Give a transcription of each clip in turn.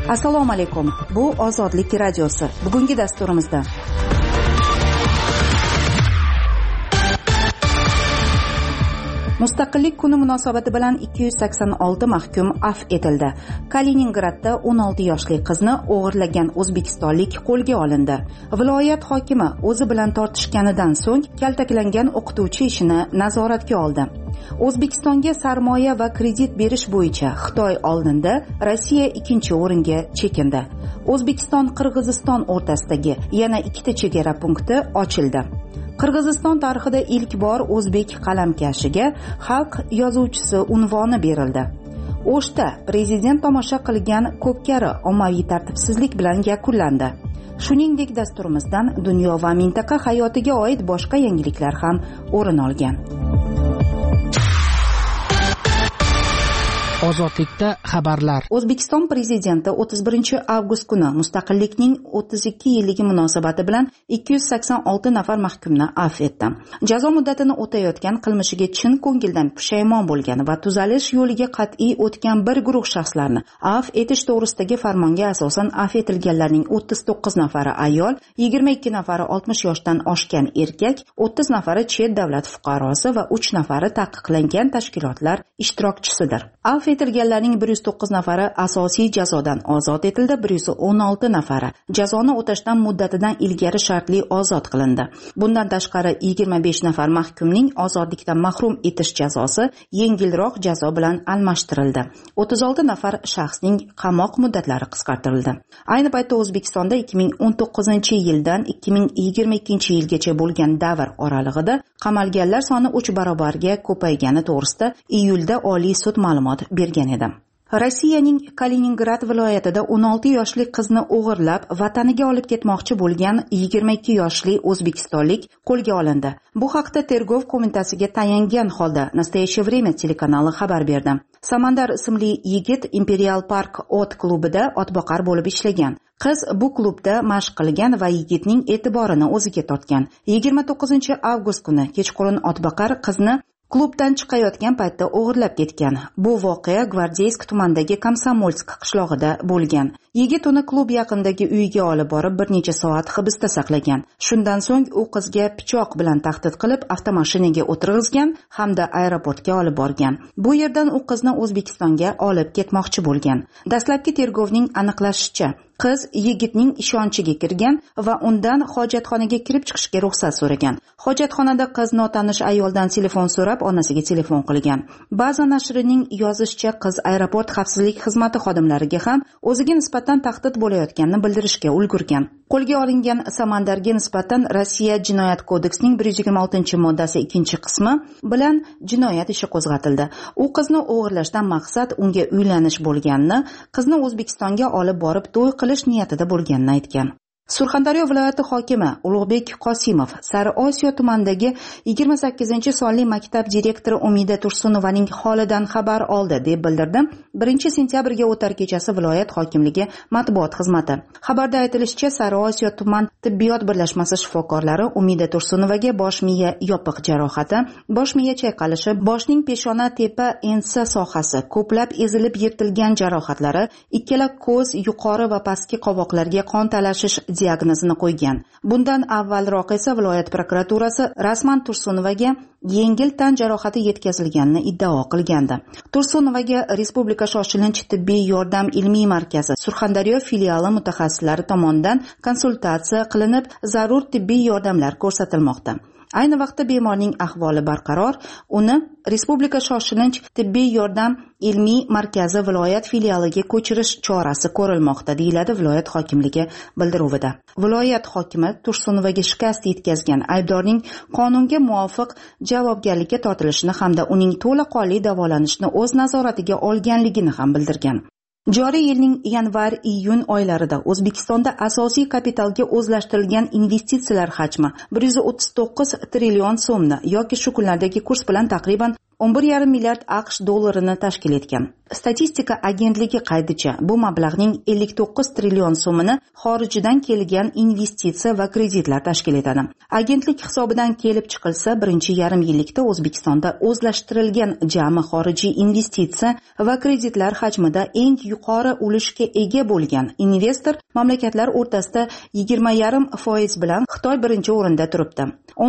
Assalomu alaykum. Bu Ozodlik radiosi. Bugungi dasturimizda Mustaqillik kuni munosabati bilan 286 mahkum afv etildi. Kaliningradda 16 yoshli qizni o'g'irlagan o'zbekistonlik qo'lga olindi. Viloyat hokimi o'zi bilan tortishganidan so'ng kaltaklangan o'qituvchi ishini nazoratga oldi. O'zbekistonga sarmoya va kredit berish bo'yicha Xitoy oldinda, Rossiya ikkinchi o'ringa chekindi. O'zbekiston-Qirg'iziston o'rtasidagi yana ikkita chegara punkti ochildi. Qirg'iziston tarixida ilk bor o'zbek qalamkashiga xalq yozuvchisi unvoni berildi. O'shda prezident tomosha qilgan ko'pkari ommaviy tartibsizlik bilan yakunlandi. Shuningdek, dasturimizdan dunyo va mintaqa hayotiga oid boshqa yangiliklar ham o'rin olgan. Ozodlikda xabarlar. O'zbekiston prezidenti 31 avgust kuni mustaqillikning 32 yilligi munosabati bilan 286 nafar mahkumni afv etdi. Jazo muddatini o'tayotgan, qilmishiga chin ko'ngildan pushaymon bo'lgan va tuzalish yo'liga qat'iy o'tgan bir guruh shaxslarni afv etish to'g'risidagi farmonga asosan afv etilganlarning 39 nafari ayol, 22 nafari 60 yoshdan oshgan erkak, 30 nafari chet davlat fuqarosi va 3 nafari taqiqlangan tashkilotlar ishtirokchisidir. Afv etilganlarning 109 nafari asosiy jazodan ozod etildi, 116 nafari jazoni o'tashdan muddatidan ilgari shartli ozod qilindi. Bundan tashqari 25 nafar mahkumning ozodlikdan mahrum etish jazosi yengilroq jazo bilan almashtirildi. 36 nafar shaxsning qamoq muddatlari qisqartirildi. Ayni paytda O'zbekistonda 2019-yildan 2022-yilgacha bo'lgan davr oralig'ida qamalganlar soni 3 barobarga ko'paygani to'g'risida iyulda Oliy sud ma'lumot bergan edi. Rossiyaning Kaliningrad viloyatida 16 yoshli qizni o'g'irlab vataniga olib ketmoqchi bo'lgan 22 yoshli o'zbekistonlik qo'lga olindi. Bu haqda Tergov qo'mitasiga tayangan holda Nastoящее время telekanali xabar berdi. Samandar ismli yigit Imperial Park ot klubida otboqar bo'lib ishlagan. Qiz bu klubda mashq qilgan va yigitning e'tiborini o'ziga tortgan. 29 avgust kuni kechqurun otboqar qizni klubdan chiqayotgan paytda o'g'irlab ketgan. Bu voqea Gvardeysk tumanidagi Komsomolsk qishlog'ida bo'lgan. Yigit uni klub yaqinidagi uyiga olib borib bir necha soat hibsda saqlagan. Shundan so'ng u qizga pichoq bilan tahdid qilib avtomashinaga o'tirg'izgan hamda aeroportga olib borgan. Bu yerdan u qizni O'zbekistonga olib ketmoqchi bo'lgan. Dastlabki tergovning aniqlashicha, qiz yigitning ishonchiga kirgan va undan hojatxonaga kirib chiqishga ruxsat so'ragan. Hojatxonada qiz notanish ayoldan telefon so'rab, onasiga telefon qilgan. Ba'zi nashrining yozishicha, qiz aeroport xavfsizlik xizmati xodimlariga ham o'ziga nisbatan tahdid bo'layotganini bildirishga ulgurgan. Qo'lga olingan Samandarga nisbatan Rossiya Jinoyat kodeksining 126-moddasi 2-qismi bilan jinoyat ishi qo'zg'atildi. U qizni o'g'irlashdan maqsad unga uylanish bo'lganini, qizni O'zbekistonga olib borib to'y qilish niyatida bo'lganini aytgan. Surxondaryo viloyati hokimi Ulug'bek Qosimov Sariosiyo tumanidagi 28-sonli maktab direktori Umida Tursunovaning holidan xabar oldi deb bildirdi 1-sentyabrga o'tar kechasi viloyat hokimligi matbuot xizmati. Xabarda aytilishicha, Sariosiyo tuman tibbiyot birlashmasi shifokorlari Umida Tursunovaga bosh miya yopiq jarohati, bosh miya chayqalishi, boshning peshona tepa ensa sohasi, ko'plab ezilib yirtilgan jarohatlari, ikkala ko'z, yuqori va pastki qovoqlarga qon talashish diagnozini qo'ygan. Bundan avvalroq esa viloyat prokuraturasi rasman Tursunovaga yengil tan jarohati yetkazilganini iddao qilgandi. Tursunovaga Respublika shoshilinch tibbiy yordam ilmiy markazi Surxondaryo filiali mutaxassislari tomonidan konsultatsiya qilinib, zarur tibbiy yordamlar ko'rsatilmoqda. Ayni vaqtda bemorning ahvoli barqaror, uni Respublika shoshilinch tibbiy yordam ilmiy markazi viloyat filialiga ko'chirish chorasi ko'rilmoqda, deyiladi viloyat hokimligi bildiruvida. Viloyat hokimi Tursunovaga shikast yetkazgan aybdorning qonunga muvofiq javobgarlikka tortilishini hamda uning to'laqonli davolanishini o'z nazoratiga olganligini ham bildirgan. Joriy yilning yanvar-iyun oylarida O'zbekistonda asosiy kapitalga o'zlashtirilgan investitsiyalar hajmi 139 trillion so'mni yoki shu kunlardagi kurs bilan taqriban 11,5 milliard AQSh dollarini tashkil etgan. Statistika agentligi qaydicha bu mablag'ning 59 trillion so'mini xorijdan kelgan investitsiya va kreditlar tashkil etadi. Agentlik hisobidan kelib chiqilsa, birinchi yarim yillikda O'zbekistonda o'zlashtirilgan jami xorijiy investitsiya va kreditlar hajmida eng yuqori ulushga ega bo'lgan investor mamlakatlar o'rtasida 20,5% bilan Xitoy birinchi o'rinda turibdi.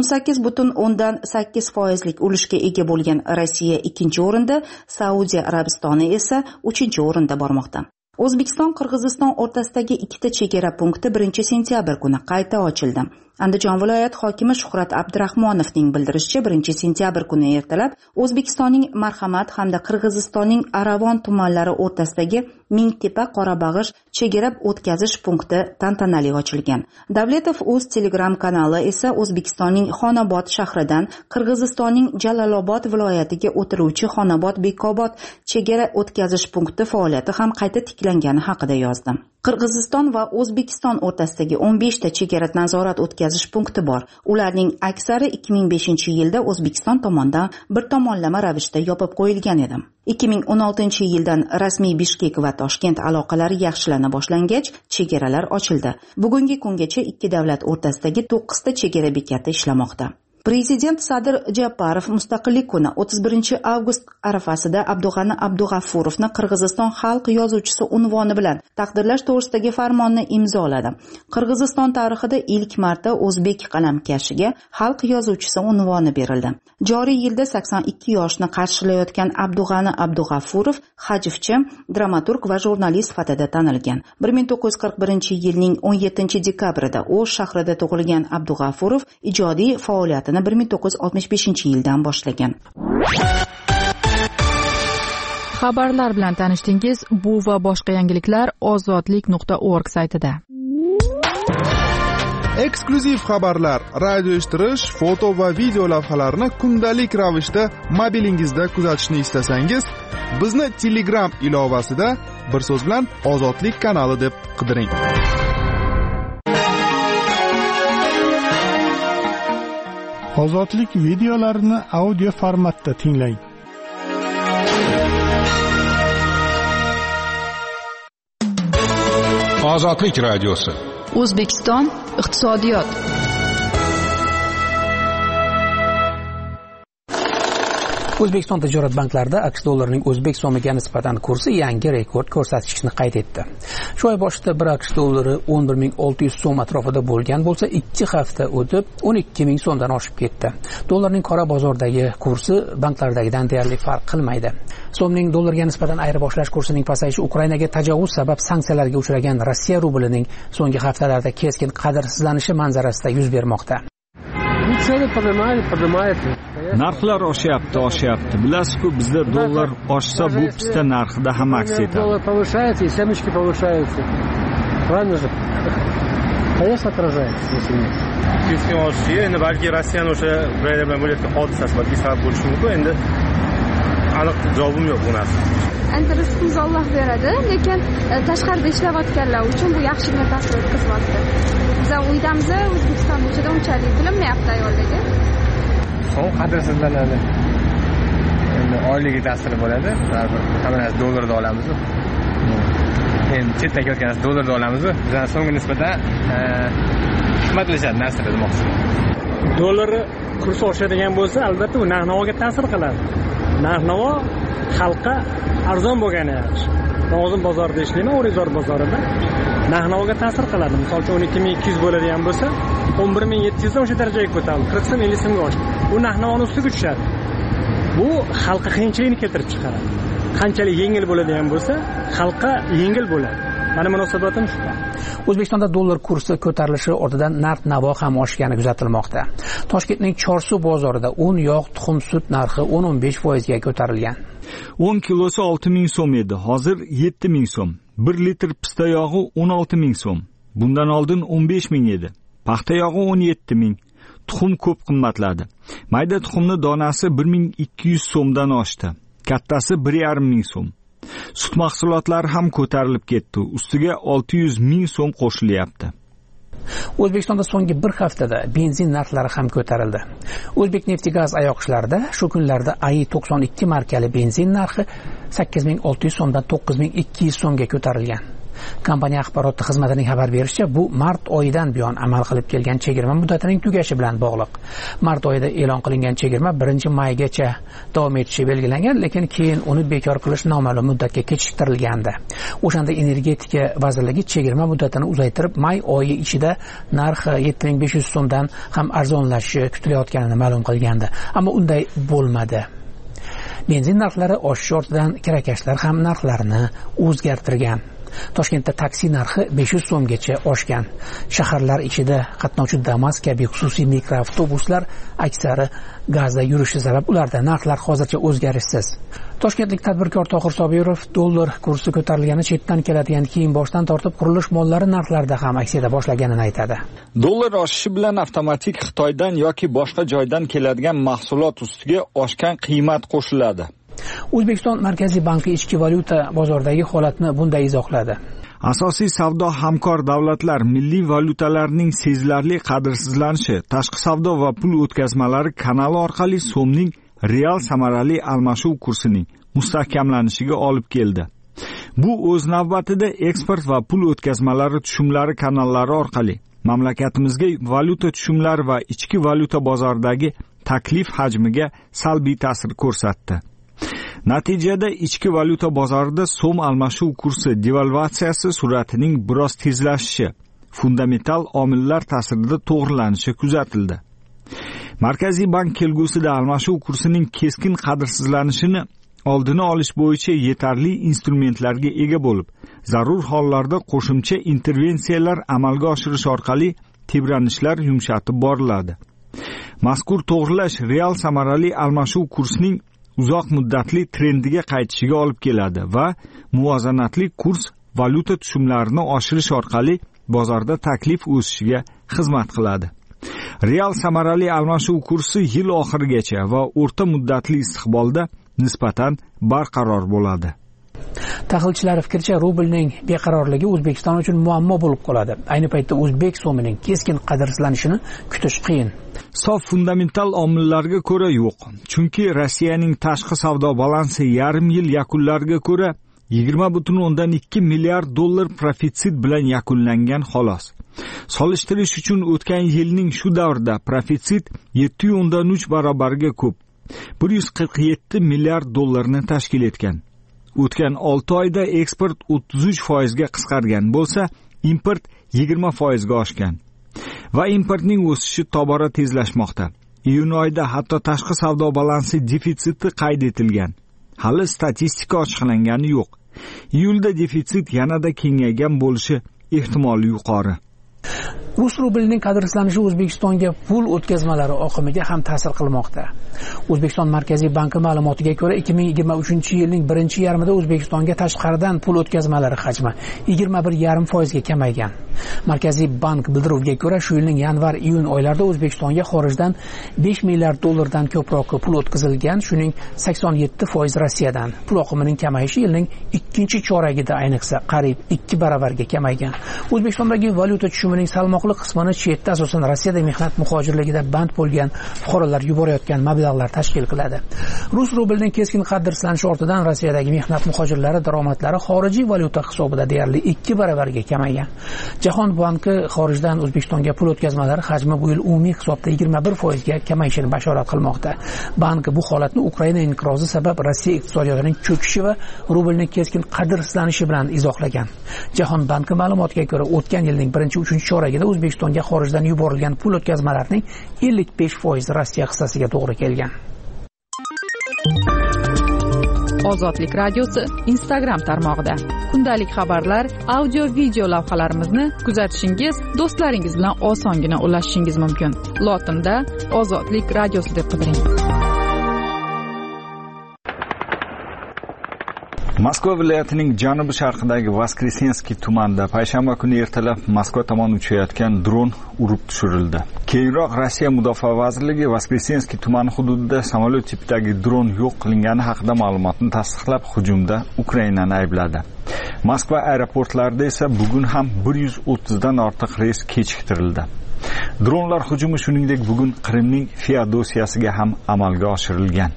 18,8% ulushga ega bo'lgan Rossiya ikkinchi o'rinda, Saudiya Arabistoni esa 3-o'rinda bormoqda. O'zbekiston Qirg'iziston o'rtasidagi ikkita chegara punkti 1-sentyabr kuni qayta ochildi. Andijon viloyat hokimi Shuhrat Abdurahmonovning bildirishicha, 1-sentyabr kuni ertalab O'zbekistonning Marhamat hamda Qirg'izistonning Aravon tumanlari o'rtasidagi Mingtepa Qorabag'ish chegara o'tkazish punkti tantanali ochilgan. Davletov o'z Telegram kanali esa O'zbekistonning Xonobod shahridan Qirg'izistonning Jalolobod viloyatiga o'tiruvchi Xonobod-Bekobod chegara o'tkazish punkti faoliyati ham qayta tiklangani haqida yozdi. Qirg'iziston va O'zbekiston o'rtasidagi 15 ta chegara nazorat o'tkazish punkti bor. Ularning aksari 2005-yilda O'zbekiston tomonidan bir tomonlama ravishda yopib qo'yilgan edi. 2016-yildan rasmiy Bishkek va Toshkent aloqalari yaxshilana boshlangach, chegaralar ochildi. Bugungi kungacha ikki davlat o'rtasidagi 9 ta chegara bekati ishlamoqda. Prezident Sadir Japarov Mustaqillik kuni 31-avgust arafasida Abdug'ani Abdug'affurovni Qirg'iziston xalq yozuvchisi unvoni bilan taqdirlash to'g'risidagi farmonni imzoladi. Qirg'iziston tarixida ilk marta o'zbek qalamkashiga xalq yozuvchisi unvoni berildi. Joriy yilda 82 yoshni qarshilayotgan Abdug'ani Abdug'affurov hajvchi, dramaturg va jurnalist sifatida tanilgan. 1941-yilning 17-dekabrida O'sh shahrida tug'ilgan Abdug'affurov ijodiy faoliyatini 1965-yildan boshlagan. Xabarlar bilan tanishdingiz. Bu va boshqa yangiliklar ozodlik.org saytida. Eksklyuziv xabarlar, radio eshittirish, foto va video lavhalarni kundalik ravishda mobilingizda kuzatishni istasangiz, bizni Telegram ilovasida bir so'z bilan Ozodlik kanali deb qidiring. Ozodlik videolarini audio formatda tinglang. Ozodlik radiosi. O'zbekiston iqtisodiyot. O'zbekiston tijorat banklarida AQSh dollarining o'zbek so'miga nisbatan kursi yangi rekord ko'rsatkichni qayd etdi. Shu oy boshida 1 AQSh dollari 11,600 so'm atrofida bo'lgan bo'lsa, 2 hafta o'tib 12,000 so'mdan oshib ketdi. Dollarning qora bozordagi kursi banklardagidan deyarli farq qilmaydi. So'mning dollarga nisbatan ayirboshlash kursining pasayishi Ukrainaga tajovuz sabab sanksiyalarga uchragan Rossiya rublining so'nggi haftalarda keskin qadrsizlanishi manzarasida yuz bermoqda. Narxlar oshyapti. Bilasiz-ku, bizda dollar oshsa bu pista narxida ham aks etadi. Dollar повышается, и семечки повышаются. Правильно же? Конечно, отражается, если нет. Keskin oshishi, endi balki Rossiyani o'sha Ukraina bilan bo'layotgan hodisasi balki sabab bo'lishi mumkin. Endi aniq javobim yo'q bu narsa. Endi rizqimizni Alloh beradi, lekin tashqarida ishlayotganlar uchun bu yaxshigina ta'sir o'tkazyapti. Biz uydamiz, O'zbekiston ichida unchalik bilinmayapti ayollarga. So'm qadrsizlanadi. Endi oyligiga ta'sir bo'ladi. Hamma narsa dollarda olamiz. Endi chetdan kelayotgan narsa dollarda olamiz. Bizdan so'mga nisbatan qimmatlashadi narsalar demoqchiman. Dollar kursi oshadigan bo'lsa, albatta u narx-navoga ta'sir qiladi. Narx-navo xalqqa arzon bo'lgani yaxshi. Nozim bozorida ishlayman, O'rizor bozorida. Narx-navoga ta'sir qiladi. Misol uchun 12,200 bo'ladigan bo'lsa, 11,700 dan o'sha darajaga ko'tarildi. 40 so'm 50 so'mga oshdi. Bu narx-navoni ustiga tushadi. Bu xalqqa qiyinchilikni keltirib chiqaradi. Qanchalik yengil bo'ladigan bo'lsa, xalqqa yengil bo'ladi. Mana munosabatim shu. O'zbekistonda dollar kursi ko'tarilishi ortidan narx-navo ham oshgani kuzatilmoqda. Toshkentning Chorsu bozorida un, yog', tuxum, sut narxi 10-15% ga ko'tarilgan. 10 kilosi 6,000 so'm edi, hozir 7,000 so'm. 1 litr pista yog'i 16,000 so'm. Bundan oldin 15,000 edi. Paxta yog'i 17,000. Tuxum ko'p qimmatladi. Mayda tuxumni donasi 1,200 so'mdan oshdi. Kattasi 1,5 so'm. Sut mahsulotlari ham ko'tarilib ketdi. Ustiga 600,000 so'm qo'shilyapti. O'zbekistonda so'nggi bir haftada benzin narxlari ham ko'tarildi. O'zbekneftgaz ayoqishlarida shu kunlarda AI92 markali benzin narxi 8600 so'mdan 9200 so'mga ko'tarilgan. Kompaniya axborot xizmatining xabar berishicha, bu mart oyidan buyon amal qilib kelgan chegirma muddatining tugashi bilan bog'liq. Mart oyida e'lon qilingan chegirma 1-maygacha davom etishi belgilangan, lekin keyin uni bekor qilish noma'lum muddatga kechiktirilgandi. O'shanda Energetika vazirligi chegirma muddatini uzaytirib, may oyi ichida narxi 7500 so'mdan ham arzonlashishi kutilayotganini ma'lum qilgandi. Ammo unday bo'lmadi. Benzin narxlari oshish ortidan kirakashlar ham narxlarini o'zgartirgan. Toshkentda taksi narxi 500 so'mgacha oshgan. Shaharlar ichida qatnovchi Damas kabi xususiy mikroavtobuslar aksari gazda yurishi sabab ularda narxlar hozircha o'zgarishsiz. Toshkentlik tadbirkor Tohir Sobirov dollar kursi ko'tarilgani chetdan keladigan kiyim boshdan tortib qurilish mollari narxlarida ham aks eta boshlaganini aytadi. Dollar oshishi bilan avtomatik Xitoydan yoki boshqa joydan keladigan mahsulot ustiga oshgan qiymat qo'shiladi. O'zbekiston Markaziy banki ichki valyuta bozoridagi holatni bunday izohladi. Asosiy savdo hamkor davlatlar milliy valyutalarning sezilarli qadrsizlanishi, tashqi savdo va pul o'tkazmalari kanali orqali so'mning real samarali almashuv kursining mustahkamlanishiga olib keldi. Bu o'z navbatida eksport va pul o'tkazmalari tushumlari kanallari orqali mamlakatimizga valyuta tushumlari va ichki valyuta bozoridagi taklif hajmiga salbiy ta'sir ko'rsatdi. Natijada ichki valyuta bozorida so'm almashuv kursi devalvatsiyasi sur'atining biroz tezlashishi, fundamental omillar ta'sirida to'g'rilanishi kuzatildi. Markaziy bank kelgusida almashuv kursining keskin qadrsizlanishini oldini olish bo'yicha yetarli instrumentlarga ega bo'lib, zarur hollarda qo'shimcha intervensiyalar amalga oshirish orqali tebranishlar yumshatib boriladi. Mazkur to'g'rilash real samarali almashuv kursining uzoq muddatli trendiga qaytishiga olib keladi va muvozanatli kurs valyuta tushumlarini oshirish orqali bozorda taklif o'sishiga xizmat qiladi. Real samarali almashuv kursi yil oxirigacha va o'rta muddatli istiqbolda nisbatan barqaror bo'ladi. Tahlilchilar fikricha, rublning beqarorligi O'zbekiston uchun muammo bo'lib qoladi. Ayni paytda o'zbek so'mining keskin qadrsizlanishini kutish qiyin. Sof fundamental omillarga ko'ra yo'q. Chunki Rossiyaning tashqi savdo balansi yarim yil yakunlariga ko'ra 20.2 milliard dollar profitsit bilan yakunlangan xolos. Solishtirish uchun o'tgan yilning shu davrida profitsit 7.3 barobarga ko'p, 147 milliard dollarni tashkil etgan. O'tgan 6 oyda eksport 33% ga qisqargan bo'lsa, import 20% ga oshgan. Va importning o'sishi tobora tezlashmoqda. Iyun oyida hatto tashqi savdo balansi defitsiti qayd etilgan. Hali statistika ochiqlangani yo'q. Iyulda defitsit yanada kengaygan bo'lishi ehtimoli yuqori. Rus rublining qadrsizlanishi O'zbekistonga pul o'tkazmalari oqimiga ham ta'sir qilmoqda. O'zbekiston Markaziy banki ma'lumotiga ko'ra 2023-yilning birinchi yarmida O'zbekistonga tashqaridan pul o'tkazmalari hajmi 21,5% ga kamaygan. Markaziy bank bildiruviga ko'ra, shu yilning yanvar-iyun oylarida O'zbekistonga xorijdan 5 milliard dollardan ko'proq pul o'tkazilgan, shuning 87% Rossiyadan. Pul oqimining kamayishi yilning ikkinchi choragida ayniqsa qariyb 2 baravarga kamaygan. O'zbekistondagi valyuta tushumining salmoqli qismini chetda, asosan Rossiyada mehnat muhojirligida band bo'lgan fuqarolar yuborayotgan mablag'lar tashkil qiladi. Rus rublining keskin qadrsizlanishi ortidan Rossiyadagi mehnat muhojirlari daromadlari xorijiy valyuta hisobida deyarli 2 baravarga kamaygan. Jahon banki xorijdan O'zbekistonga pul o'tkazmalari hajmi bu yil umumiy hisobda 21% ga kamayishini bashorat qilmoqda. Bank bu holatni Ukraina inqirozi sabab Rossiya iqtisodiyotining cho'kishi va rublning keskin qadrsizlanishi bilan izohlagan. Jahon banki ma'lumotiga ko'ra, o'tgan yilning 1-3 choragida O'zbekistonga xorijdan yuborilgan pul o'tkazmalarining 55% Rossiya hissasiga to'g'ri kelgan. Ozodlik radiosi Instagram tarmog'ida kundalik xabarlar, audio, video lavhalarimizni kuzatishingiz, do'stlaringiz bilan osongina ulashishingiz mumkin. Lotinda Ozodlik radiosi deb qidiring. Moskva viloyatining janubi sharqidagi Voskresenskiy tumanida payshanba kuni ertalab Moskva tomon uchayotgan dron urib tushirildi. Keyinroq Rossiya Mudofaa vazirligi Voskresenskiy tumani hududida samolyot tipidagi dron yo'q qilingani haqida ma'lumotni tasdiqlab, hujumda Ukrainani aybladi. Moskva aeroportlarida esa bugun ham 130 dan ortiq reys kechiktirildi. Dronlar hujumi shuningdek bugun Qrimning Feodosiyasiga ham amalga oshirilgan.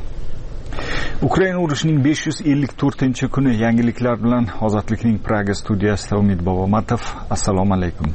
Ukraina urushining 554-kuni yangiliklar bilan Ozodlikning Praga studiyasida Umid Bobomatov. Assalomu alaykum.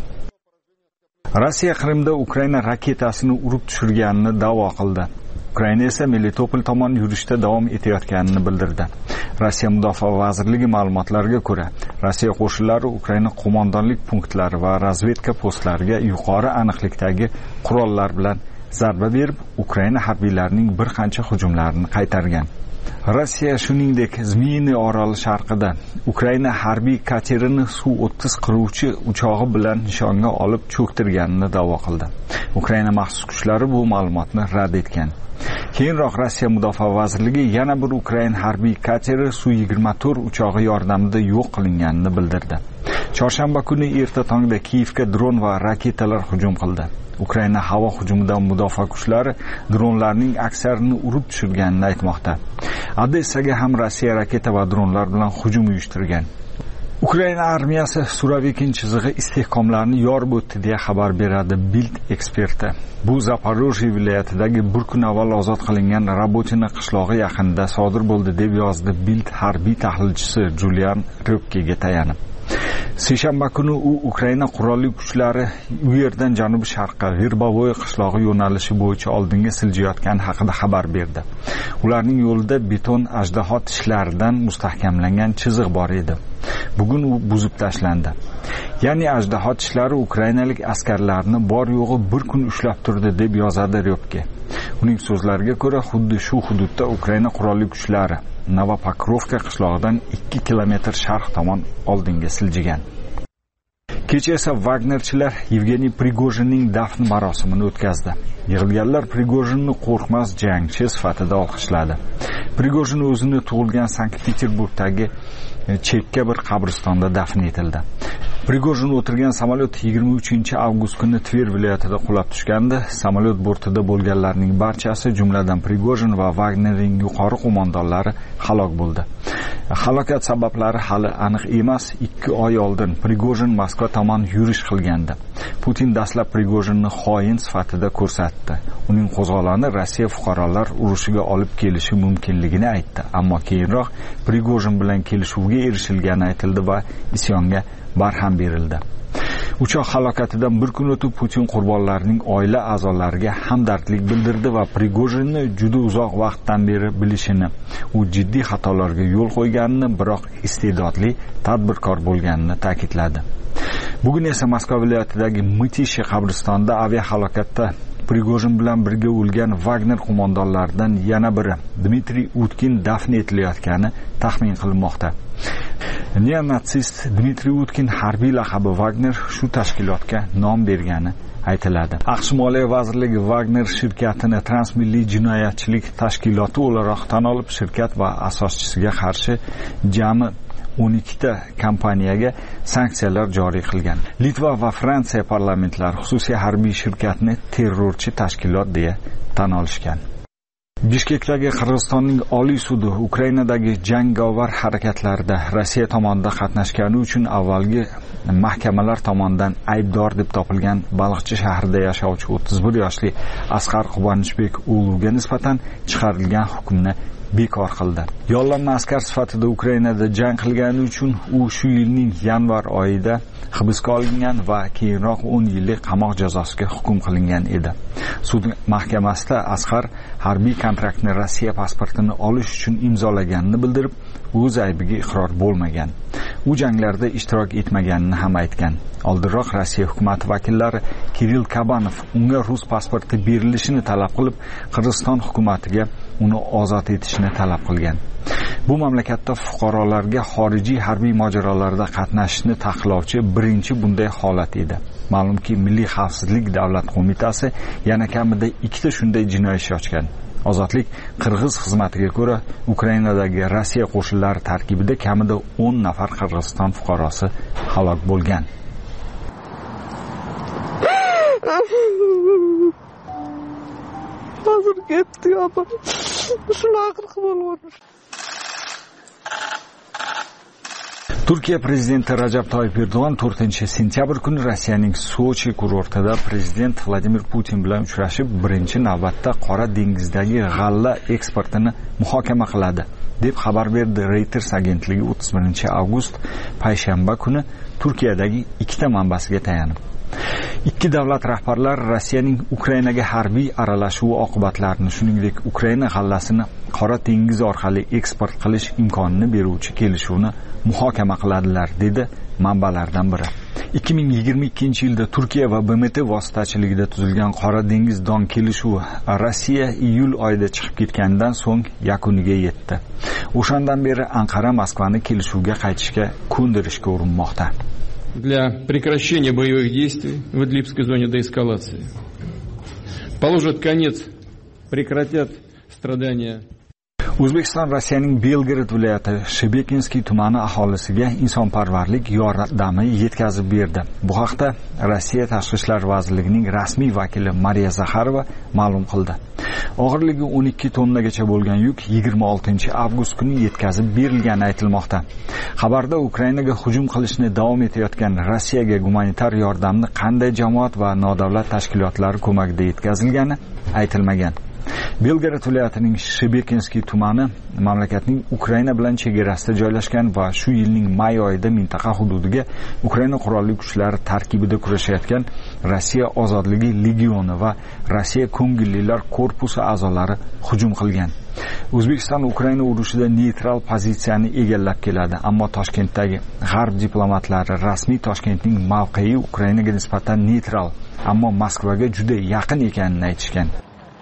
Rossiya Qrimda Ukraina raketasini urib tushirganini da'vo qildi. Ukraina esa Melitopol tomon yurishda davom etayotganini bildirdi. Rossiya Mudofaa vazirligi ma'lumotlariga ko'ra, Rossiya qo'shinlari Ukraina qo'mondonlik punktlari va razvedka postlariga yuqori aniqlikdagi qurollar bilan zarba berib, Ukraina harbiylarining bir qancha hujumlarini qaytargan. Rossiya shuningdek Zmiyniy oroli sharqida Ukraina harbiy katerini suv o'ttiz qiruvchi uchog'i bilan nishonga olib cho'ktirganini da'vo qildi. Ukraina maxsus kuchlari bu ma'lumotni rad etgan. Keyinroq Rossiya Mudofaa vazirligi yana bir Ukraina harbiy kateri Su-24 uchog'i yordamida yo'q qilinganini bildirdi. Chorshanba kuni erta tongda Kiyevga dron va raketalar hujum qildi. Ukraina havo hujumidan mudofaa kuchlari dronlarning aksarini urib tushirganini aytmoqda. Odessaga ham Rossiya raketa va dronlar bilan hujum uyushtirgan. Ukraina armiyasi Suravikin chizig'i istehkomlarini yorib o'tdi deya xabar beradi Bild eksperti. Bu Zaporojye viloyatidagi bir kun avval ozod qilingan Rabotina qishlog'i yaqinida sodir bo'ldi deb yozdi Bild harbiy tahlilchisi Julian Röpkega tayanib. Seshanba kuni u Ukraina qurolli kuchlari u yerdan janubi sharqqa Verbovoy qishlog'i yo'nalishi bo'yicha oldinga siljayotgani haqida xabar berdi. Ularning yo'lida beton ajdaho tishlaridan mustahkamlangan chiziq bor edi. Bugun u buzib tashlandi. Ya'ni ajdaho tishlari ukrainalik askarlarni bor yo'g'i bir kun ushlab turdi deb yozadi Ryobke. Uning so'zlariga ko'ra, xuddi shu hududda Ukraina qurolli kuchlari Novopokrovka qishlog'idan 2 kilometr sharq tomon oldinga siljigan. Kecha esa Wagnerchilar Yevgeniy Prigojinning dafn marosimini o'tkazdi. Yig'ilganlar Prigojinni qo'rqmas jangchi sifatida olqishladi. Prigojin o'zini tug'ilgan Sankt-Peterburgdagi chekka bir qabristonda dafn etildi. Prigojin o'tirgan samolyot 23-avgust kuni Tver viloyatida qulab tushgandi. Samolyot bortida bo'lganlarning barchasi, jumladan Prigojin va Wagnerning yuqori qo'mondonlari halok bo'ldi. Halokat sabablari hali aniq emas. 2 oy oldin Prigojin Moskva tomon yurish qilgandi. Putin dastlab Prigojinni xoin sifatida ko'rsatdi. Uning qo'zg'oloni Rossiya fuqarolar urushiga olib kelishi mumkinligini aytdi, ammo keyinroq Prigojin bilan kelishuvga erishilgani aytildi va isyonga barham berildi. Uchoq halokatidan bir kun o'tib Putin qurbonlarning oila a'zolariga hamdardlik bildirdi va Prigojinni juda uzoq vaqtdan beri bilishini, u jiddiy xatolarga yo'l qo'yganini, biroq iste'dodli tadbirkor bo'lganini ta'kidladi. Bugun esa Moskva viloyatidagi Mitishi qabristonida aviahalokatda Prigojin bilan birga o'lgan Wagner qo'mondonlaridan yana biri Dmitriy Utkin dafn etilayotgani taxmin qilinmoqda. Neonatsist Dmitriy Utkin harbiy laqabi Wagner shu tashkilotga nom bergani aytiladi. AQSh Moliya vazirligi Wagner shirkatini transmilliy jinoyatchilik tashkiloti o'laroq tan olib, shirkat va asoschisiga qarshi jami 12 ta kompaniyaga sanksiyalar joriy qilgan. Litva va Fransiya parlamentlari xususiy harbiy shirkatni terrorchi tashkilot deya tan olishgan. Bishkekdagi Qirg'izistonning Oliy sudi Ukrainadagi jangovar harakatlarda Rossiya tomonidan qatnashgani uchun avvalgi mahkamalar tomonidan aybdor deb topilgan Baliqchi shahrida yashovchi 31 yoshli Asqar Quvonchbek o'g'liga nisbatan chiqarilgan hukmni bekor qildi. Yollanma askar sifatida Ukrainada jang qilgani uchun u shu yilning yanvar oyida hibsga olingan va keyinroq 10 yillik qamoq jazosiga hukm qilingan edi. Sud mahkamasida Asqar harbiy kontraktni Rossiya pasportini olish uchun imzolaganini bildirib, o'z aybiga iqror bo'lmagan. U janglarda ishtirok etmaganini ham aytgan. Oldinroq Rossiya hukumat vakillari Kirill Kabanov unga rus pasporti berilishini talab qilib, Qirg'iziston hukumatiga uni ozod etishni talab qilgan. Bu mamlakatda fuqarolarga xorijiy harbiy mojarolarda qatnashishni taqiqlovchi birinchi bunday holat edi. Ma'lumki, Milliy xavfsizlik davlat qo'mitasi yana kamida 2 ta shunday jinoiy ish ochgan. Ozodlik qirg'iz xizmatiga ko'ra, Ukrainadagi Rossiya qo'shinlari tarkibida kamida 10 nafar Qirg'iziston fuqarosi halok bo'lgan. Hozir ketdi opa. Shular bo'lib. Turkiya prezidenti Rajab Toyyib Erdo'g'an 4-sentyabr kuni Rossiyaning Sochi kurortida prezident Vladimir Putin bilan uchrashib, birinchi navbatda Qora dengizdagi g'alla eksportini muhokama qiladi, deb xabar berdi Reuters agentligi 31-avgust payshanba kuni Turkiyadagi ikkita manbasiga tayanib. Ikki davlat rahbarlari Rossiyaning Ukrainaga harbiy aralashuvi oqibatlarini, shuningdek Ukraina g'allasini Qora dengiz orqali eksport qilish imkonini beruvchi kelishuvni muhokama qiladilar, dedi manbalardan biri. 2022-yilda Turkiya va BMT vositachiligida tuzilgan Qora dengiz don kelishuvi Rossiya iyul oyida chiqib ketgandan so'ng yakuniga yetdi. O'shandan beri Anqara Moskvani kelishuvga qaytishga ko'ndirishga urinmoqda. Для прекращения боевых действий в Идлибской зоне деэскалации. Положат конец, прекратят страдания. O'zbekiston Rossiyaning Belgorod viloyati Shebekinskiy tumani aholisiga insonparvarlik yordami yetkazib berdi. Bu haqda Rossiya Tashqi ishlar vazirligining rasmiy vakili Mariya Zakharova ma'lum qildi. Og'irligi 12 tonnagacha bo'lgan yuk 26-avgust kuni yetkazib berilgani aytilmoqda. Xabarda Ukrainaga hujum qilishni davom etayotgan Rossiyaga gumanitar yordamni qanday jamoat va nodavlat tashkilotlari ko'magida yetkazilgani aytilmagan. Belgorod viloyatining Shebekinskiy tumani mamlakatning Ukraina bilan chegarasida joylashgan va shu yilning may oyida mintaqa hududiga Ukraina qurolli kuchlari tarkibida kurashayotgan Rossiya ozodligi legioni va Rossiya ko'ngillilar korpusi a'zolari hujum qilgan. O'zbekiston Ukraina urushida neytral pozitsiyani egallab keladi, ammo Toshkentdagi g'arb diplomatlari rasmiy Toshkentning mavqei Ukrainaga nisbatan neytral, ammo Moskvaga juda yaqin ekanini aytishgan.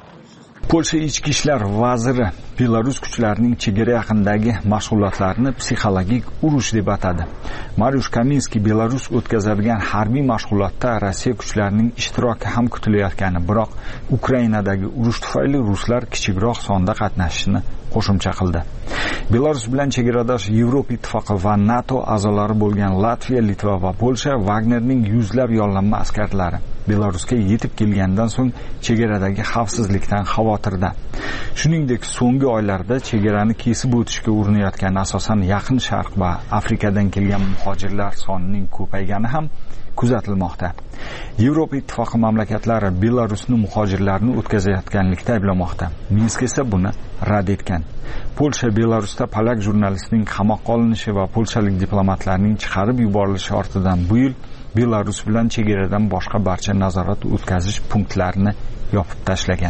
Polsha ichki ishlar vaziri Belarus kuchlarining chegara yaqinidagi mashg'ulotlarni psixologik urush deb atadi. Mariusz Kaminski Belarus o'tkazadigan harbiy mashg'ulotda Rossiya kuchlarining ishtiroki ham kutilayotgani, biroq Ukrainadagi urush tufayli ruslar kichikroq sonda qatnashishini qo'shimcha qildi. Belarus bilan chegaradosh Yevropa ittifoqi va NATO a'zolari bo'lgan Latviya, Litva va Polsha Wagnerning yuzlab yollanma askarlari Belarusga yetib kelgandan so'ng chegaradagi xavfsizlikdan xavotirda. Shuningdek, so'nggi oylarda chegarani kesib o'tishga urinayotgan asosan Yaqin Sharq va Afrikadan kelgan muhojirlar sonining ko'paygani ham kuzatilmoqda. Yevropa ittifoqi mamlakatlari Belarusni muhojirlarni o'tkazayotganlikda ayblamoqda. Minsk esa buni rad etgan. Polsha Belarusda polak jurnalistining qamoqqa olinishi va polshalik diplomatlarning chiqarib yuborilishi ortidan bu yil Belarus bilan chegaradan boshqa barcha nazorat o'tkazish punktlarini yopib tashlagan.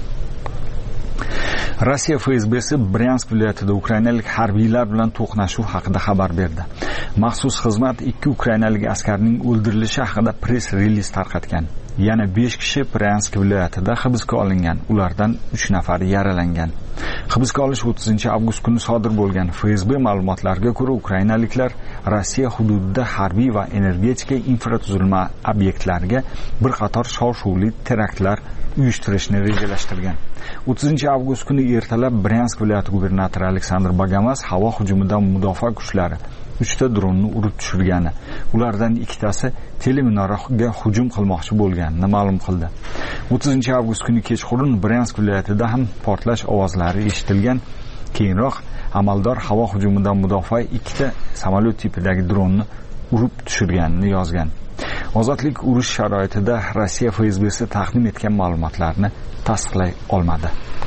Rossiya FSBsi Bryansk viloyatida ukrainalik harbiylar bilan to'qnashuv haqida xabar berdi. Maxsus xizmat 2 ukrainalik askarning o'ldirilishi haqida press-reliz tarqatgan. Yana 5 kishi Bryansk viloyatida hibsga olingan, ulardan 3 nafari yaralangan. Hibsga olish 30-avgust kuni sodir bo'lgan. FSB ma'lumotlariga ko'ra, ukrainaliklar Rossiya hududida harbiy va energetika infratuzilma obyektlariga bir qator shov-shuvli teraktlar uyushtirishni rejalashtirgan. 30-avgust kuni ertalab Bryansk viloyati gubernatori Aleksandr Bagamas havo hujumidan mudofaa kuchlari 3 ta dronni urib tushirgani, ulardan 2 tasi teleminoraga hujum qilmoqchi bo'lganini ma'lum qildi. 30-avgust kuni kechqurun Bryansk viloyatida ham portlash ovozlari eshitilgan. Keyinroq amaldor havo hujumidan mudofaa 2 ta samolyot tipidagi dronni urib tushirganini yozgan. Ozodlik urush sharoitida Rossiya FSBsi taqdim etgan ma'lumotlarni tasdiqlay olmadi.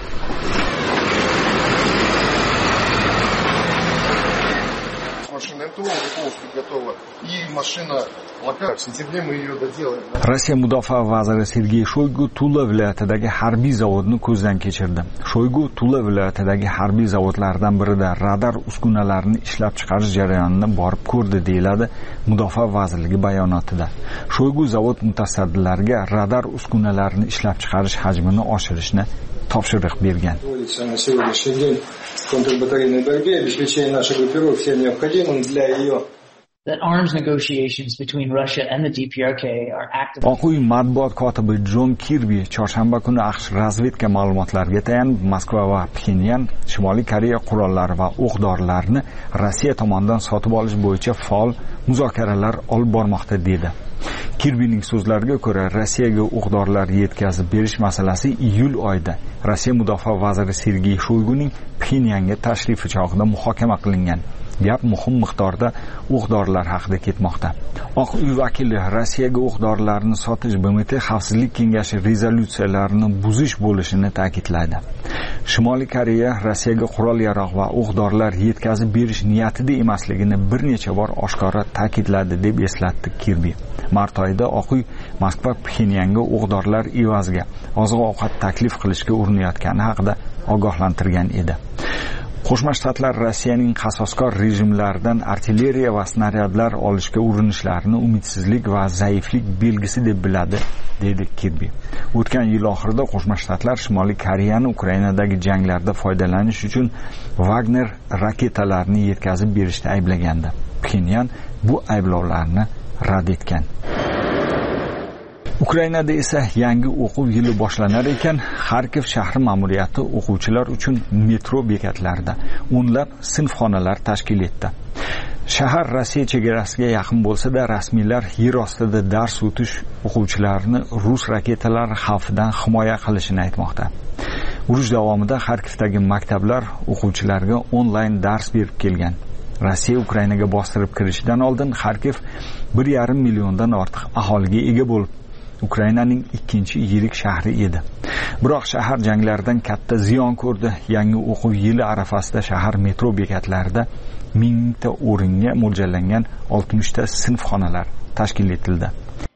Rossiya mudofaa vaziri Sergey Shoygu Tula viloyatidagi harbiy zavodni ko'zdan kechirdi. Shoygu Tula viloyatidagi harbiy zavodlardan birida radar uskunalarini ishlab chiqarish jarayonini borib ko'rdi, deyiladi Mudofaa vazirligi bayonotida. Shoygu zavod mutasaddilariga radar uskunalarini ishlab chiqarish hajmini oshirishni topshiriq bergan. На сегодняшний день в контрбатарейной борьбе обеспечение нашей группировки всем необходимым для ее that arms negotiations between Russia and the DPRK are actively. Oq uy matbuot kotibi Jon Kirbi chorshanba kuni AQSh razvedka ma'lumotlariga tayanib Moskva va Pxenyan Shimoliy Koreya qurollari va o'q-dorilarini Rossiya tomonidan sotib olish bo'yicha faol muzokaralar olib bormoqda dedi. Kirbining so'zlariga ko'ra, Rossiyaga o'q-dorilar yetkazib berish masalasi iyul oyida Rossiya mudofaa vaziri Sergey Shoyguning Pxenyanga tashrifi chog'ida muhokama qilingan. Gap muhim miqdorda o'q-dorilar haqida ketmoqda. Oq uy vakili Rossiyaga o'q-dorilarni sotish BMT Xavfsizlik kengashi rezolyutsiyalarini buzish bo'lishini ta'kidladi. Shimoliy Koreya Rossiyaga qurol-yarog' va o'q-dorilar yetkazib berish niyatida emasligini bir necha bor oshkora ta'kidladi deb eslatdi Kirbi. Mart oyida Oq uy Moskva Pxenyanga o'q-dorilar evaziga oziq-ovqat taklif qilishga urinayotgani haqida ogohlantirgan edi. Qo'shma Shtatlar Rossiyaning qasoskor rejimlaridan artilleriya va snaryadlar olishga urinishlarini umidsizlik va zaiflik belgisi deb biladi, dedi Kirbi. O'tgan yil oxirida Qo'shma Shtatlar Shimoliy Koreyani Ukrainadagi janglarda foydalanish uchun Wagner raketalarini yetkazib berishda ayblagandi. Pxenyan bu ayblovlarni rad etgan. Ukrainada esa yangi o'quv yili boshlanar ekan, Xarkov shahri ma'muriyati o'quvchilar uchun metro bekatlarida o'nlab sinfxonalar tashkil etdi. Shahar Rossiya chegarasiga yaqin bo'lsa-da, rasmiylar yer ostida dars o'tish o'quvchilarni rus raketalari xavfidan himoya qilishini aytmoqda. Urush davomida Xarkovdagi maktablar o'quvchilarga onlayn dars berib kelgan. Rossiya Ukrainaga bostirib kirishidan oldin Xarkov 1,5 milliondan ortiq aholiga ega bo'lib Ukrainaning ikkinchi yirik shahri edi. Biroq shahar janglardan katta ziyon ko'rdi. Yangi o'quv yili arafasida shahar metro bekatlarida 1000 ta o'ringa mo'ljallangan 60 ta sinfxonalar tashkil etildi.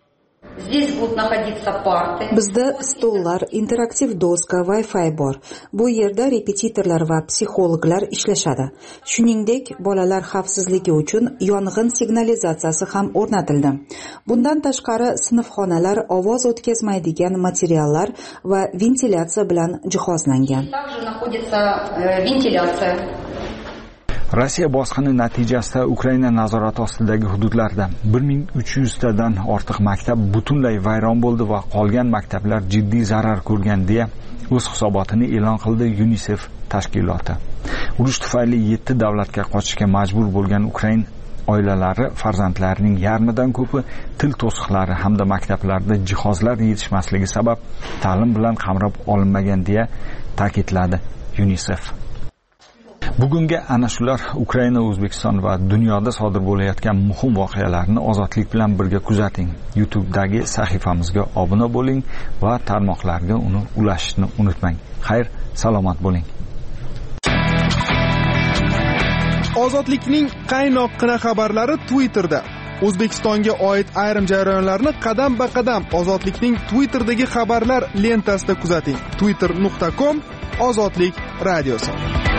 Bizda stollar, interaktiv doska, Wi-Fi bor. Bu yerda repetitorlar va psixologlar ishlashadi. Shuningdek, bolalar xavfsizligi uchun yong'in signalizatsiyasi ham o'rnatildi. Bundan tashqari, sinfxonalar ovoz o'tkazmaydigan materiallar va ventilyatsiya bilan jihozlangan. Rossiya bosqini natijasida Ukraina nazorati ostidagi hududlarda 1300 tadan ortiq maktab butunlay vayron bo'ldi va qolgan maktablar jiddiy zarar ko'rgan deya o'z hisobotini e'lon qildi UNICEF tashkiloti. Urush tufayli 7 davlatga qochishga majbur bo'lgan Ukrain oilalari farzandlarining yarmidan ko'pi til to'siqlari hamda maktablarda jihozlar yetishmasligi sabab ta'lim bilan qamrab olinmagan deya ta'kidladi UNICEF. Bugungi ana shular Ukraina, O'zbekiston va dunyoda sodir bo'layotgan muhim voqealarni ozodlik bilan birga kuzating. YouTube'dagi sahifamizga obuna bo'ling va tarmoqlarga uni ulashishni unutmang. Xayr, salomat bo'ling. Ozodlikning qaynoqqina xabarlari Twitterda. O'zbekistonga oid ayrim jarayonlarni qadam-ba-qadam Ozodlikning Twitter'dagi xabarlar lentasida kuzating. twitter.com/ozodlik radiosi.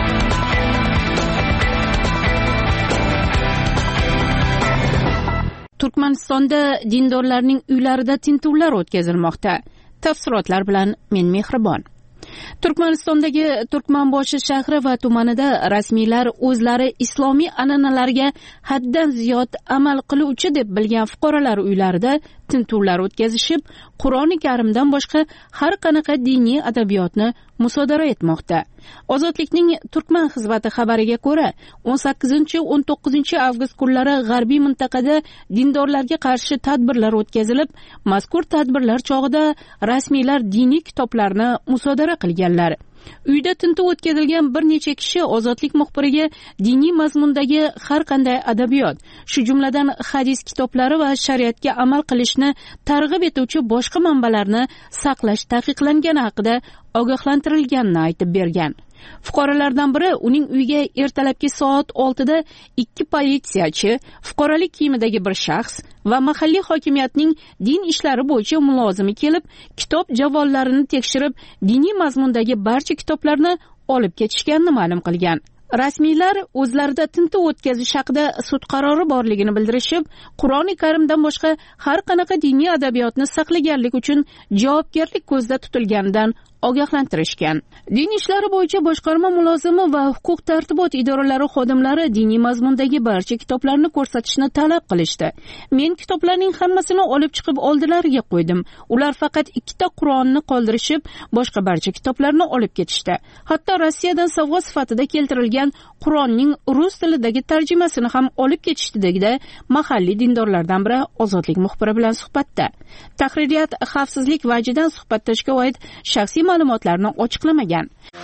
Turkmanistonda dindorlarning uylarida tintuvlar o'tkazilmoqda. Tafsilotlar bilan men Mehribon. Turkmanistondagi Turkmanboshi shahri va tumanida rasmiylar o'zlari islomiy an'analarga haddan ziyod amal qiluvchi deb bilgan fuqarolar uylarida tintuvlar o'tkazishib, Qur'oni Karimdan boshqa har qanaqa diniy adabiyotni musodara etmoqda. Ozodlikning Turkman xizmati xabariga ko'ra, 18-19 avgust kunlari g'arbiy mintaqada dindorlarga qarshi tadbirlar o'tkazilib, mazkur tadbirlar chog'ida rasmiylar diniy kitoblarni musodara qilganlar. Uyda tintuv o'tkazilgan bir necha kishi Ozodlik muxbiriga diniy mazmundagi har qanday adabiyot, shu jumladan hadis kitoblari va shariatga amal qilishni targ'ib etuvchi boshqa manbalarni saqlash taqiqlangani haqida ogohlantirilganini aytib bergan. Fuqarolardan biri uning uyiga ertalabki soat 6da 2 politsiyachi, fuqarolik kiyimidagi bir shaxs va mahalliy hokimiyatning din ishlari bo'yicha mulozimi kelib, kitob javollarini tekshirib, diniy mazmundagi barcha kitoblarni olib ketishganini ma'lum qilgan. Rasmiylar o'zlarida tintuv o'tkazish haqida sud qarori borligini bildirishib, Qur'oni Karimdan boshqa har qanaqa diniy adabiyotni saqlaganlik uchun javobgarlik ko'zda tutilganidan ogohlantirishgan. Din ishlari bo'yicha boshqarma mulozimi va huquq tartibot idoralari xodimlari diniy mazmundagi barcha kitoblarni ko'rsatishni talab qilishdi. Men kitoblarning hammasini olib chiqib oldilariga qo'ydim. Ular faqat 2 ta Qur'onni qoldirishib, boshqa barcha kitoblarni olib ketishdi. Hatto Rossiyadan sovg'a sifatida keltirilgan Qur'onning rus tilidagi tarjimasini ham olib ketishdi, dedi mahalliy dindorlardan biri Ozodlik muxbiri bilan suhbatda. Tahririyat xavfsizlik vajidan suhbatdashga oid shaxsiy ma'lumotlarni ochiqlamagan.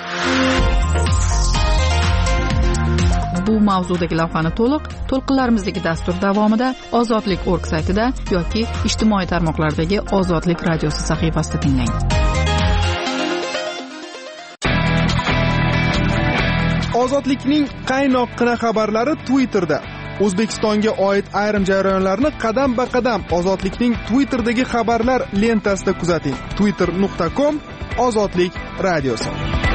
Bu mavzudagi lavhani to'lqinlarimizdagi dastur davomida ozodlik.org saytida yoki ijtimoiy tarmoqlardagi Ozodlik radiosi sahifasida tinglang. Ozodlikning qaynoqqina xabarlari Twitterda. O'zbekistonga oid ayrim jarayonlarni qadam-ba-qadam Ozodlikning Twitterdagi xabarlar lentasida kuzating. twitter.com Ozodlik radiosi.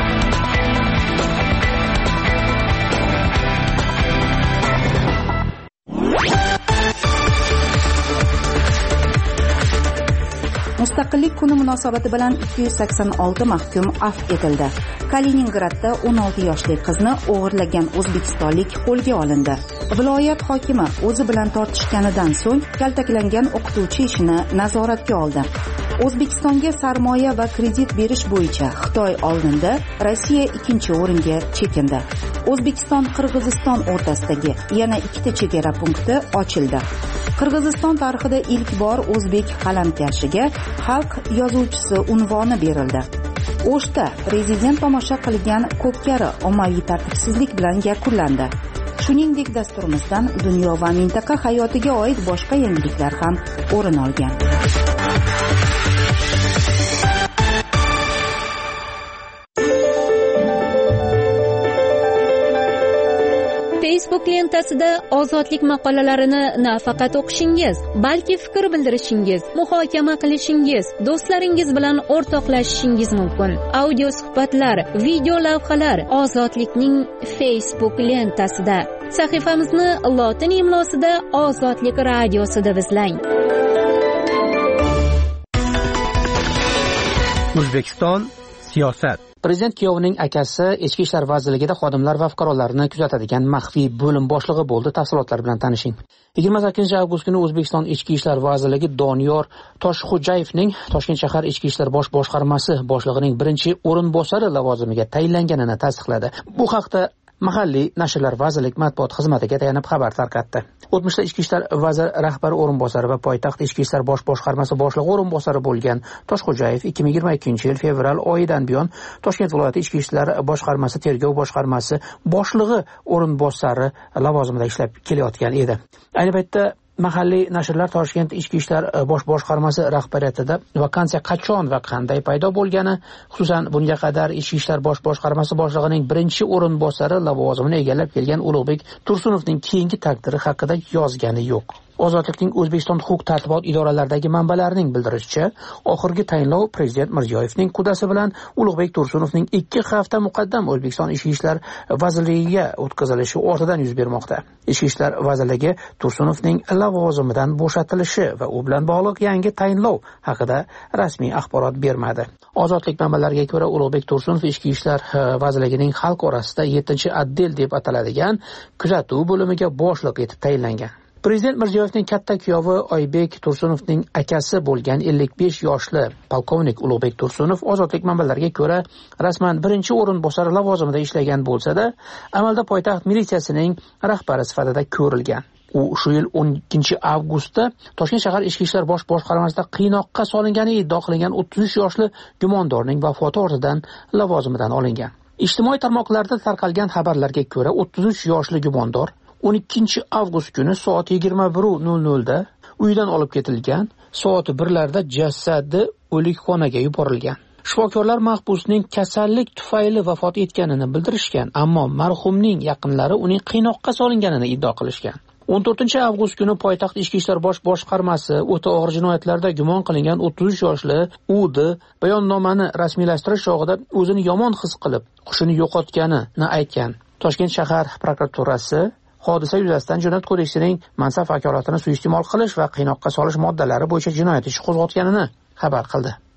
Mustaqillik kuni munosabati bilan 286 mahkum afv etildi. Kaliningradda 16 yoshli qizni o'g'irlagan o'zbekistonlik qo'lga olindi. Viloyat hokimi o'zi bilan tortishganidan so'ng kaltaklangan o'qituvchi ishini nazoratga oldi. O'zbekistonga sarmoya va kredit berish bo'yicha Xitoy oldinda, Rossiya ikkinchi o'ringa chekindi. O'zbekiston-Qirg'iziston o'rtasidagi yana 2 ta chegara punkti ochildi. Qirg'iziston tarixida ilk bor o'zbek qalamkashiga xalq yozuvchisi unvoni berildi. O'shda prezident tomosha qilgan ko'pkari ommaviy tartibsizlik bilan yakunlandi. Shuningdek, dasturimizdan dunyo va mintaqa hayotiga oid boshqa yangiliklar ham o'rin olgan. Facebook lentasida ozodlik maqolalarini nafaqat o'qishingiz, balki fikr bildirishingiz, muhokama qilishingiz, do'stlaringiz bilan o'rtoqlashishingiz mumkin. Audio suhbatlar, video lavhalar Ozodlikning Facebook lentasida. Sahifamizni lotin imlosida Ozodlik radiosi deb izlang. O'zbekiston siyosat. Prezident kuyovining akasi Ichki ishlar vazirligida xodimlar va fuqarolarni kuzatadigan maxfiy bo'lim boshlig'i bo'ldi. Tafsilotlar bilan tanishing. 28 avgust kuni O'zbekiston Ichki ishlar vazirligi Doniyor Toshxo'jayevning Toshkent shahar Ichki ishlar bosh boshqarmasi boshlig'ining birinchi o'rinbosari lavozimiga tayinlanganini tasdiqladi. Bu haqda mahalliy nashrlar vazirlik matbuot xizmatiga tayanib xabar tarqatdi. O'tmishda Ichki ishlar vazir rahbari o'rinbosari va poytaxt Ichki ishlar bosh boshqarmasi boshlig'i o'rinbosari bo'lgan Toshxo'jayev 2022-yil fevral oyidan buyon Toshkent viloyati Ichki ishlar boshqarmasi tergov boshqarmasi boshlig'i o'rinbosari lavozimida ishlab kelayotgan edi. Ayni paytda mahalliy nashrlar Toshkent Ichki ishlar bosh boshqarmasi rahbariyatida vakansiya qachon va qanday paydo bo'lgani, xususan bunga qadar Ichki ishlar bosh boshqarmasi boshlig'ining birinchi o'rinbosari lavozimini egallab kelgan Ulug'bek Tursunovning keyingi taqdiri haqida yozgani yo'q. Ozodlikning O'zbekiston huquq tartibot idoralaridagi manbalarining bildirishicha, oxirgi tayinlov Prezident Mirziyoyevning qudasi bilan Ulug'bek Tursunovning 2 hafta muqaddam O'zbekiston Ichki ishlar vazirligiga o'tkazilishi ortidan yuz bermoqda. Ichki ishlar vazirligi Tursunovning lavozimidan bo'shatilishi va u bilan bog'liq yangi tayinlov haqida rasmiy axborot bermadi. Ozodlik manbalariga ko'ra, Ulug'bek Tursunov Ichki ishlar vazirligining xalq orasida 7-otdel deb ataladigan kuzatuv bo'limiga boshliq etib tayinlangan. Prezident Mirziyoyevning katta kuyovi Oybek Tursunovning akasi bo'lgan 55 yoshli polkovnik Ulug'bek Tursunov Ozodlik manbalariga ko'ra rasman birinchi o'rinbosar lavozimida ishlagan bo'lsa-da, amalda poytaxt militsiyasining rahbari sifatida ko'rilgan. U shu yil 12 avgustda Toshkent shahar Ichki ishlar bosh boshqarmasida qiynoqqa solingani iddia qilingan 33 yoshli gumondorning vafoti ortidan lavozimidan olingan. Ijtimoiy tarmoqlarda tarqalgan xabarlarga ko'ra, 33 yoshli gumondor 12 avgust kuni soat 21:00 da uyidan olib ketilgan, soat 1larda jasadi o'likxonaga yuborilgan. Shifokorlar mahbusning kasallik tufayli vafot etganini bildirishgan, ammo marhumning yaqinlari uning qiynoqqa solinganini iddia qilishgan. 14 avgust kuni poytaxt Ichki ishlar bosh boshqarmasi o'ta og'ir jinoyatlarda gumon qilingan 33 yoshli U.D. bayonnomani rasmiylashtirish chog'ida o'zini yomon his qilib, hushini yo'qotganini aytgan. Toshkent shahar prokuraturasi hodisa yuzasidan Jinoyat kodeksining mansab vakolatini suiiste'mol qilish va qiynoqqa solish moddalari bo'yicha jinoyat ishi qo'zg'atganini xabar qildi.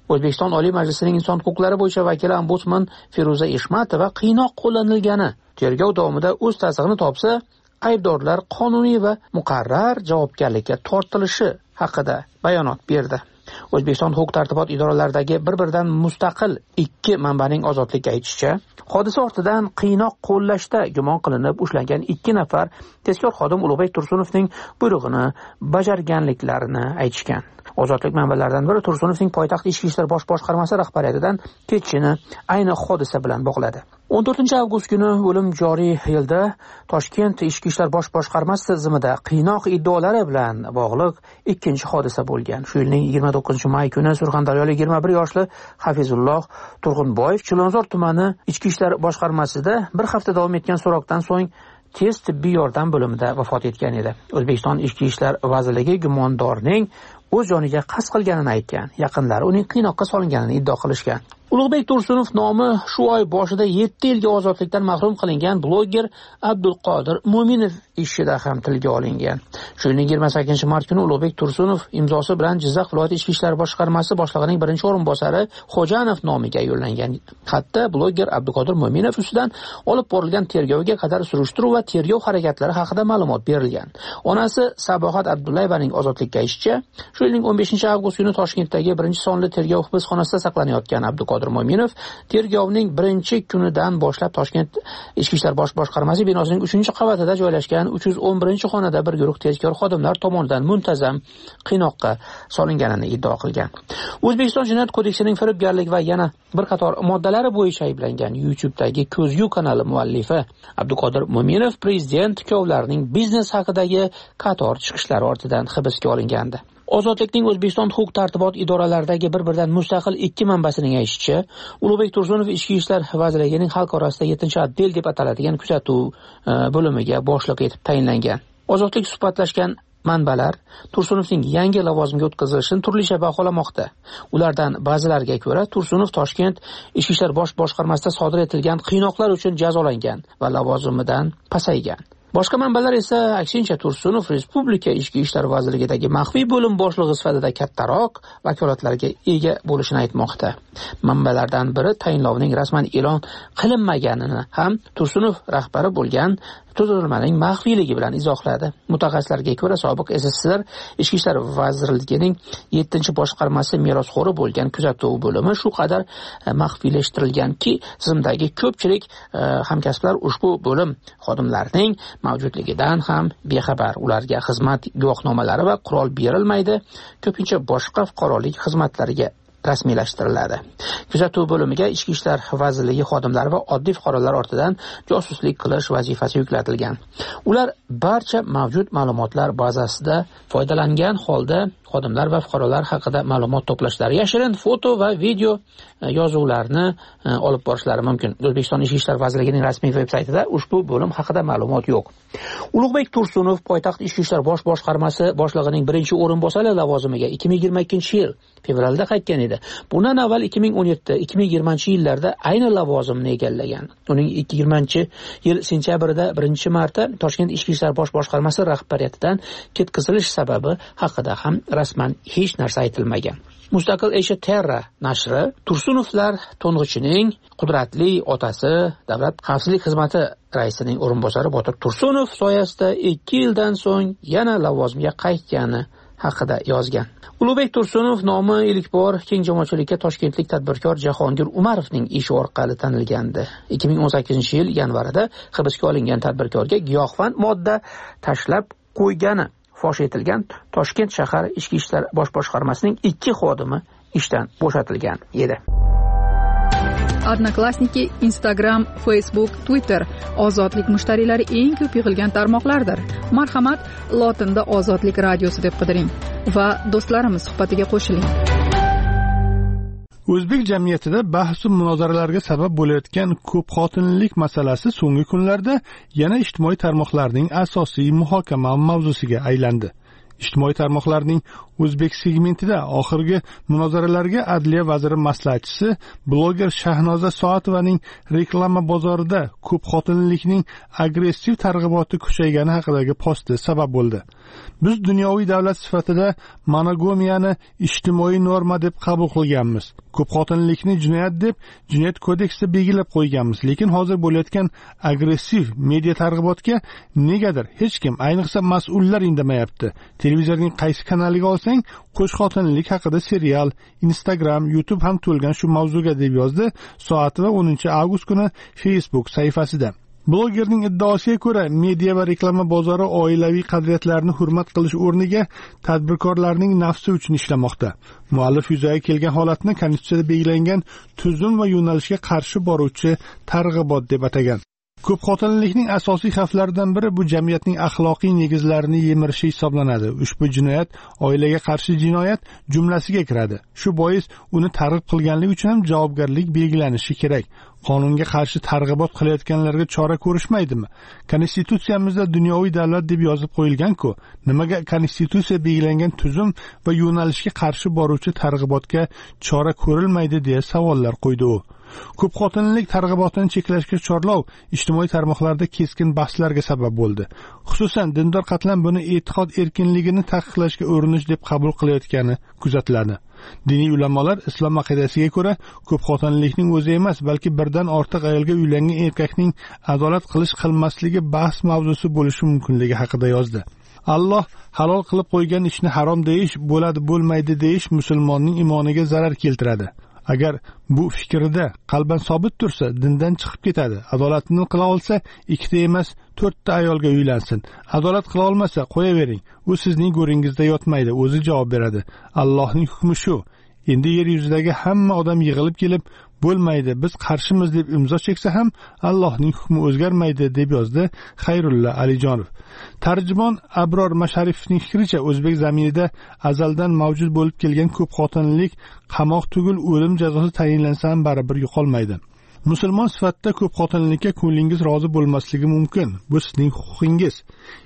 O'zbekiston Oliy Majlisining inson huquqlari bo'yicha vakili ombudsman Feruza Eshmatova qiynoq qo'llanilgani, tergov davomida o'z tasdig'ini topsa, aybdorlar qonuniy va muqarrar javobgarlikka tortilishi haqida bayonot berdi. O'zbekiston huquq-tartibot idoralaridagi bir-biridan mustaqil ikki manbaning ozodlikka aytishicha, hodisa ortidan qiynoq qo'llashda gumon qilinib ushlangan 2 nafar tezkor xodim Ulug'bek Tursunovning buyrug'ini bajarganliklarini aytishgan. Ozodlik manbalaridan biri Tursunovning poytaxt ichki ishlar bosh boshqarmasi rahbariyatidan ketishini ayni hodisa bilan bog'ladi. 14-avgust kuni o'lim joriy yilda Toshkent ichki ishlar bosh boshqarmasi tizimida qiynoq iddaolari bilan bog'liq ikkinchi hodisa bo'lgan. Shu yilning 29-may kuni Surxondaryolik 21 yoshli Hafizulloh Turg'unboyev Chilonzor tumani ichki ishlar boshqarmasida bir hafta davom etgan so'roqdan so'ng tez tibbiy yordam bo'limida vafot etgan edi. O'zbekiston Ichki ishlar vazirligi gumondorning o'z joniga qasd qilganini aytgan. Yaqinlari uning qiynoqqa solinganini iddao qilishgan. Ulug'bek Tursunov nomi shu oy boshida 7 yilga ozodlikdan mahrum qilingan bloger Abdulqodir Mo'minov ishida ham tilga olingan. Shu yilning 28-mart kuni Ulug'bek Tursunov imzosi bilan Jizzax viloyat ichki ishlar boshqarmasi boshlig'ining birinchi o'rinbosari Xo'janov nomiga yo'llangan xatda bloger Abdulqodir Mo'minov ustidan olib borilgan tergovga qadar surishtiruv va tergov harakatlari haqida ma'lumot berilgan. Onasi Sabohat Abdullayevaning ozodlikka aytishicha, shu yilning 15-avgust kuni Toshkentdagi birinchi sonli tergov hibsxonasida saqlanayotgan Abdulqodir Mo'minov tergovning birinchi kunidan boshlab Toshkent ichki ishlar bosh boshqarmasi binosining 3-qavatida joylashgan 311-xonada bir guruh tezkor xodimlar tomonidan muntazam qiynoqqa solinganini iddao qilgan. O'zbekiston Jinoyat kodeksining firibgarlik va yana bir qator moddalari bo'yicha ayblangan YouTube'dagi Ko'zgu kanali muallifi Abduqodir Mo'minov prezident kuyovlarining biznes haqidagi qator chiqishlari ortidan hibsga olingandi. Ozodlikning O'zbekiston huquq-tartibot idoralaridagi bir-biridan mustaqil ikki manbasining aytishicha, Ulug'bek Tursunov ichki ishlar vazirligining xalq orasida 7-otdel deb ataladigan kuzatuv bo'limiga boshliq etib tayinlangan. Ozodlik suhbatlashgan manbalar Tursunovning yangi lavozimga o'tkazilishini turlicha baholamoqda. Ulardan ba'zilariga ko'ra, Tursunov Toshkent ichki ishlar bosh boshqarmasida sodir etilgan qiynoqlar uchun jazolangan va lavozimidan pasaygan. Boshqa manbalar esa aksincha Tursunov Respublika ichki ishlar vazirligidagi maxfiy bo'lim boshlig'i sifatida kattaroq vakolatlarga ega bo'lishini aytmoqda. Manbalardan biri tayinlovning rasman e'lon qilinmaganini ham Tursunov rahbari bo'lgan tuzilmaning maxfiyligi bilan izohladi. Mutaxassislarga ko'ra, sobiq SSSR ichki ishlar vazirligining 7-boshqarmasi merosxo'ri bo'lgan kuzatuv bo'limi shu qadar maxfiylashtirilganki, tizimdagi ko'pchilik hamkasblar ushbu bo'lim xodimlarining mavjudligidan ham bexabar. Ularga xizmat guvohnomalari va qurol berilmaydi. Ko'pincha boshqa fuqarolik xizmatlariga rasmiylashtiriladi. Kuzatuv bo'limiga ichki ishlar vazirligi xodimlari va oddiy fuqarolar ortidan josuslik qilish vazifasi yuklatilgan. Ular barcha mavjud ma'lumotlar bazasida foydalangan holda xodimlar va fuqarolar haqida ma'lumot to'plashlari, yashirin foto va video yozuvlarni olib borishlari mumkin. O'zbekiston Ichki ishlar vazirligining rasmiy veb-saytida ushbu bo'lim haqida ma'lumot yo'q. Ulug'bek Tursunov poytaxt ichki ishlar bosh boshqarmasi boshlig'ining birinchi o'rinbosari lavozimiga 2022-yil fevralda qaytgan edi. Bundan avval 2017-2020-yillarda ayni lavozimni egallagan. Uning 2020-yil sentyabrida 1-marta Toshkent ichki ishlar bosh boshqarmasi rahbariyatidan ketkazilish sababi haqida ham rasman hech narsa aytilmagan. Mustaqil Asia Terra nashri Tursunovlar to'ng'ichining qudratli otasi Davlat xavfsizlik xizmati raisining o'rinbosari Botir Tursunov soyasida 2 yildan so'ng yana lavozimga qaytgani haqida yozgan. Ulug'bek Tursunov nomi ilk bor keng jamoatchilikka toshkentlik tadbirkor Jahongir Umarovning ishi orqali tanilgandi. 2018-yil yanvarida hibsga olingan tadbirkorga giyohvand modda tashlab qo'ygani fosh etilgan Toshkent shahar ichki ishlar bosh boshqarmasining 2 xodimi ishdan bo'shatilgan edi. Odnoklassniki, Instagram, Facebook, Twitter ozodlik mushtariylari eng ko'p yig'ilgan tarmoqlardir. Marhamat, lotinda Ozodlik radiosi deb qidiring va do'stlarimiz suhbatiga qo'shiling. O'zbek jamiyatida bahs va munozaralarga sabab bo'layotgan ko'p xotinlilik masalasi so'nggi kunlarda yana ijtimoiy tarmoqlarning asosiy muhokama mavzusiga aylandi. Ijtimoiy tarmoqlarning o'zbek segmentida oxirgi munozaralarga Adliya vaziri maslahatchisi bloger Shahnoza Soatovaning reklama bozorida ko'p xotinlilikning agressiv targ'iboti kuchaygani haqidagi posti sabab bo'ldi. Biz dunyoviy davlat sifatida monogamiyani ijtimoiy norma deb qabul qilganmiz. Ko'p xotinlilikni jinoyat deb Jinoyat kodeksida belgilab qo'yganmiz, lekin hozir bo'layotgan agressiv media targ'ibotga negadir hech kim, ayniqsa mas'ullar indamayapti. Televizorning qaysi kanaliga olsang, qo'shxotinlik haqida serial, Instagram, YouTube ham to'lgan shu mavzuga, deb yozdi Soatova 10-avgust kuni Facebook sahifasida. Blogerning iddaosiga ko'ra, media va reklama bozori oilaviy qadriyatlarni hurmat qilish o'rniga tadbirkorlarning nafsi uchun ishlamoqda. Muallif yuzaga kelgan holatni Konstitutsiyada belgilangan tuzum va yo'nalishga qarshi boruvchi targ'ibot deb atagan. Ko'p xotinlilikning asosiy xavflaridan biri bu jamiyatning axloqiy negizlarini yemirishi hisoblanadi. Ushbu jinoyat oilaga qarshi jinoyat jumlasiga kiradi. Shu bois uni targ'ib qilganlik uchun ham javobgarlik belgilanishi kerak. Qonunga qarshi targ'ibot qilayotganlarga chora ko'rishmaydimi? Konstitutsiyamizda dunyoviy davlat deb yozib qo'yilgan-ku. Nimaga Konstitutsiya belgilangan tuzum va yo'nalishga qarshi boruvchi targ'ibotga chora ko'rilmaydi deya savollar qo'ydi u. Ko'p xotinlilik targ'ibotini cheklashga chorlov ijtimoiy tarmoqlarda keskin bahslarga sabab bo'ldi. Xususan, dindor qatlam buni e'tiqod erkinligini taqiqlashga urinish deb qabul qilayotgani kuzatiladi. Diniy ulamolar islom aqidasiga ko'ra ko'p xotinlilikning o'zi emas, balki birdan ortiq ayolga uylangan erkakning adolat qilmasligi bahs mavzusi bo'lishi mumkinligi haqida yozdi. Alloh halol qilib qo'ygan ishni harom deyish, bo'ladi bo'lmaydi deyish musulmonning iymoniga zarar keltiradi. Agar bu fikrida qalban sobit tursa, dindan chiqib ketadi. Adolatni qila olsa, 2 emas 4 ta ayolga uylansin. Adolat qila olmasa, qo'yavering. U sizning go'ringizda yotmaydi, o'zi javob beradi. Allohning hukmi shu. Endi yer yuzidagi hamma odam yig'ilib kelib, bo'lmaydi, biz qarshimiz deb imzo cheksa ham Allohning hukmi o'zgarmaydi, deb yozdi Xayrulla Alijonov. Tarjimon Abror Masharifning fikricha, o'zbek zaminida azaldan mavjud bo'lib kelgan ko'p xotinlilik qamoq tugul o'lim jazosi tayinlansa ham baribir yo'qolmaydi. Musulmon sifatida ko'p xotinlikka ko'nglingiz rozi bo'lmasligi mumkin. Bu sizning huquqingiz.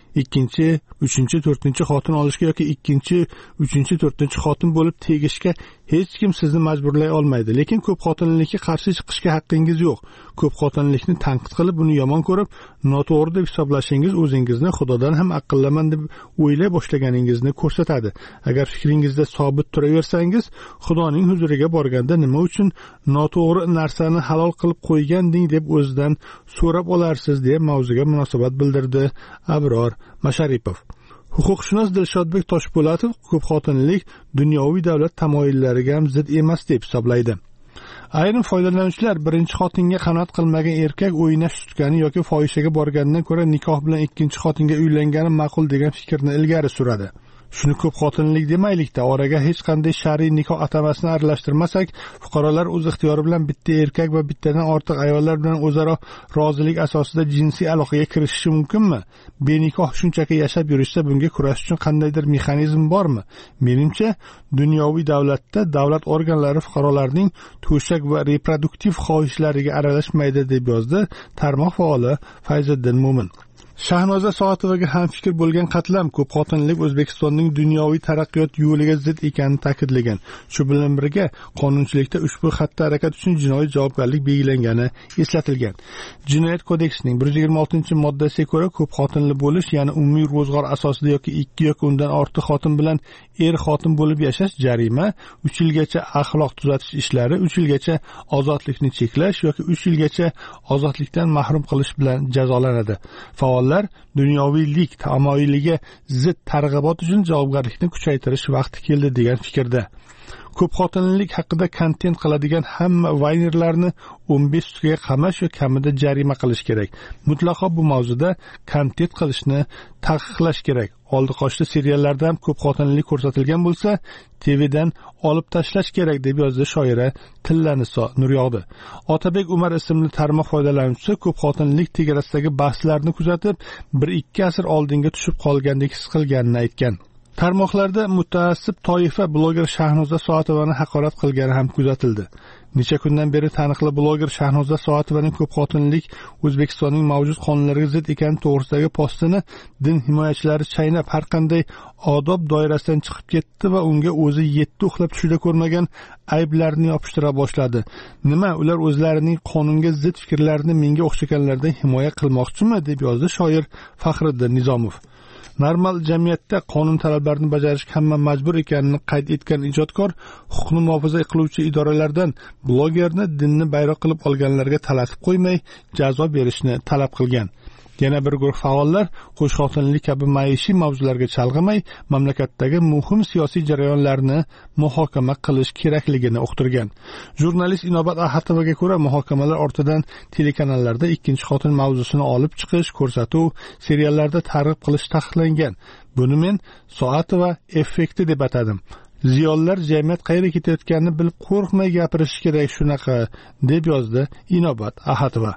2, 3, 4 xotin olishga yoki 2, 3, 4 xotin bo'lib tegishga hech kim sizni majburlay olmaydi. Lekin ko'p xotinlikka qarshi chiqishga haqqingiz yo'q. Ko'p xotinlikni tanqid qilib, uni yomon ko'rib, noto'g'ri deb hisoblashingiz o'zingizni Xudodan ham aqllaman deb o'ylay boshlaganingizni ko'rsatadi. Agar fikringizda sobit turaversangiz, Xudoning huzuriga borganda nima uchun noto'g'ri narsani halol qilib qo'yganding deb o'zidan so'rab olarsiz, deya mavzuga munosabat bildirdi Abror Masharipov. Huquqshunos Dilshodbek Toshpo'latov ko'p xotinlik dunyoviy davlat tamoyillariga ham zid emas deb hisoblaydi. Ayrim foydalanuvchilar birinchi xotinga qanoat qilmagan erkak o'ynash tutgani yoki fohishaga borganidan ko'ra nikoh bilan ikkinchi xotinga uylangani ma'qul degan fikrni ilgari suradi. Shuni ko'p xotinlik demaylikda, oraga hech qanday shar'iy nikoh atamasini aralashtirmasak, fuqarolar o'z ixtiyori bilan bitta erkak va bittadan ortiq ayollar bilan o'zaro rozilik asosida jinsiy aloqaga kirishishi mumkinmi? Benikoh shunchaki yashab yurishsa, bunga kurash uchun qandaydir mexanizm bormi? Menimcha, dunyoviy davlatda davlat organlari fuqarolarning to'shak va reproduktiv xohishlariga aralashmaydi, deb yozdi tarmoq faoli Fayziddin Mo'min. Shahnoza Soatovaga ham fikr bo'lgan qatlam ko'p xotinlik O'zbekistonning dunyoviy taraqqiyot yo'liga zid ekanini ta'kidlagan. Shu bilan birga qonunchilikda ushbu xatti harakat uchun jinoiy javobgarlik belgilangani eslatilgan. Jinoyat kodeksining 126-moddasiga ko'ra ko'p xotinli bo'lish, ya'ni umumiy ro'zg'or asosida yoki 2 yoki undan ortiq xotin bilan xotin bo'lib yashash jarima, 3 yilgacha axloq tuzatish ishlari, 3 yilgacha ozodlikni cheklash yoki 3 yilgacha ozodlikdan mahrum qilish bilan jazolanadi. Faollar dunyoviylik tamoyiliga zid targ'ibot uchun javobgarlikni kuchaytirish vaqti keldi degan fikrda. Ko'p xotinlilik haqida kontent qiladigan hamma vaynerlarni 15 sutkaga qamash va kamida jarima qilish kerak. Mutlaqo bu mavzuda kontent qilishni taqiqlash kerak. Oldi qochdi seriallarda ham ko'p xotinlilik ko'rsatilgan bo'lsa, TVdan olib tashlash kerak, deb yozdi shoira Tillaniso Nuryog'di. Otabek Umar ismli tarmoq foydalanuvchisi ko'p xotinlilik tegarasidagi bahslarni kuzatib, 1-2 asr oldinga tushib qolgandek his qilganini aytgan. Tarmoqlarda mutaassib toifa bloger Shahnoza Soatovani haqorat qilgani ham kuzatildi. Necha kundan beri taniqli bloger Shahnoza Soatovaning ko'p xotinlilik O'zbekistonning mavjud qonunlariga zid ekani to'g'risidagi postini din himoyachilari chaynab har qanday odob doirasidan chiqib ketdi va unga o'zi 7 uxlab tushida ko'rmagan ayblarni yopishtira boshladi. Nima, ular o'zlarining qonunga zid fikrlarini menga o'xshaganlardan himoya qilmoqchimi, deb yozdi shoir Faxriddin Nizomov. Normal jamiyatda qonun talablarini bajarishga hamma majbur ekanini qayd etgan ijodkor huquqni muhofaza qiluvchi idoralardan blogerni dinni bayroq qilib olganlarga talatib qo'ymay jazo berishni talab qilgan. Yana bir guruh faollar qo'shxotinlik kabi maishiy mavzularga chalg'imay mamlakatdagi muhim siyosiy jarayonlarni muhokama qilish kerakligini uqtirgan. Jurnalist Inobat Ahatovaga ko'ra, muhokamalar ortidan telekanallarda ikkinchi xotin mavzusini olib chiqish, ko'rsatuv, seriallarda targ'ib qilish taqiqlangan. Buni men Soatova effekti deb atadim. Ziyolilar jamiyat qayerga ketayotganini bilib qo'rqmay gapirish kerak shunaqa, deb yozdi Inobat Ahotova.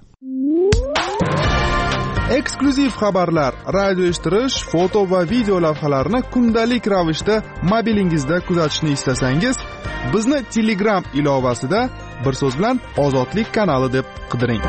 Eksklyuziv xabarlar, radio eshittirish, foto va video lavhalarni kundalik ravishda mobilingizda kuzatishni istasangiz, bizni Telegram ilovasida bir so'z bilan Ozodlik kanali deb qidiring.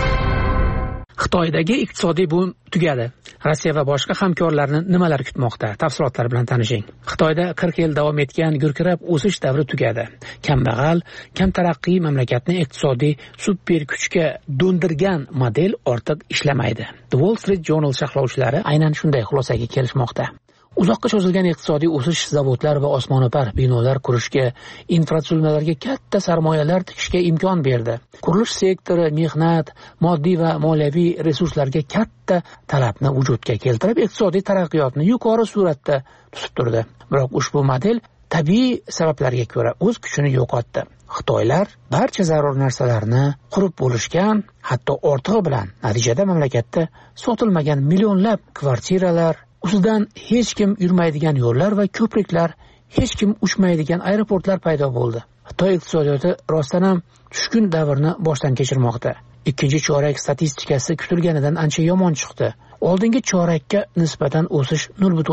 Xitoydagi iqtisodiy boom tugadi. Rossiya va boshqa hamkorlarni nimalar kutmoqda? Tafsilotlar bilan tanishing. Xitoyda 40 yil davom etgan gurkirab o'sish davri tugadi. Kambag'al, kam taraqqiy mamlakatni iqtisodiy super kuchga do'ndirgan model ortiq ishlamaydi. The Wall Street Journal sharhlovchilari aynan shunday xulosaga kelishmoqda. Uzoqqa cho'zilgan iqtisodiy o'sish zavodlar va osmono'par binolar qurishga, infratuzilmalarga katta sarmoyalar tikishga imkon berdi. Qurilish sektori mehnat, moddiy va moliyaviy resurslarga katta talabni vujudga keltirib, iqtisodiy taraqqiyotni yuqori sur'atda tutib turdi. Biroq ushbu model tabiiy sabablarga ko'ra o'z kuchini yo'qotdi. Xitoylar barcha zarur narsalarni qurib bo'lishgan, hatto ortig'i bilan. Natijada mamlakatda sotilmagan millionlab kvartiralar, ustidan hech kim yurmaydigan yo'llar va ko'priklar, hech kim uchmaydigan aeroportlar paydo bo'ldi. Xitoy iqtisodiyoti rostdan ham tushkun davrni boshdan kechirmoqda. Ikkinchi chorak statistikasi kutilganidan ancha yomon chiqdi. Oldingi chorakka nisbatan o'sish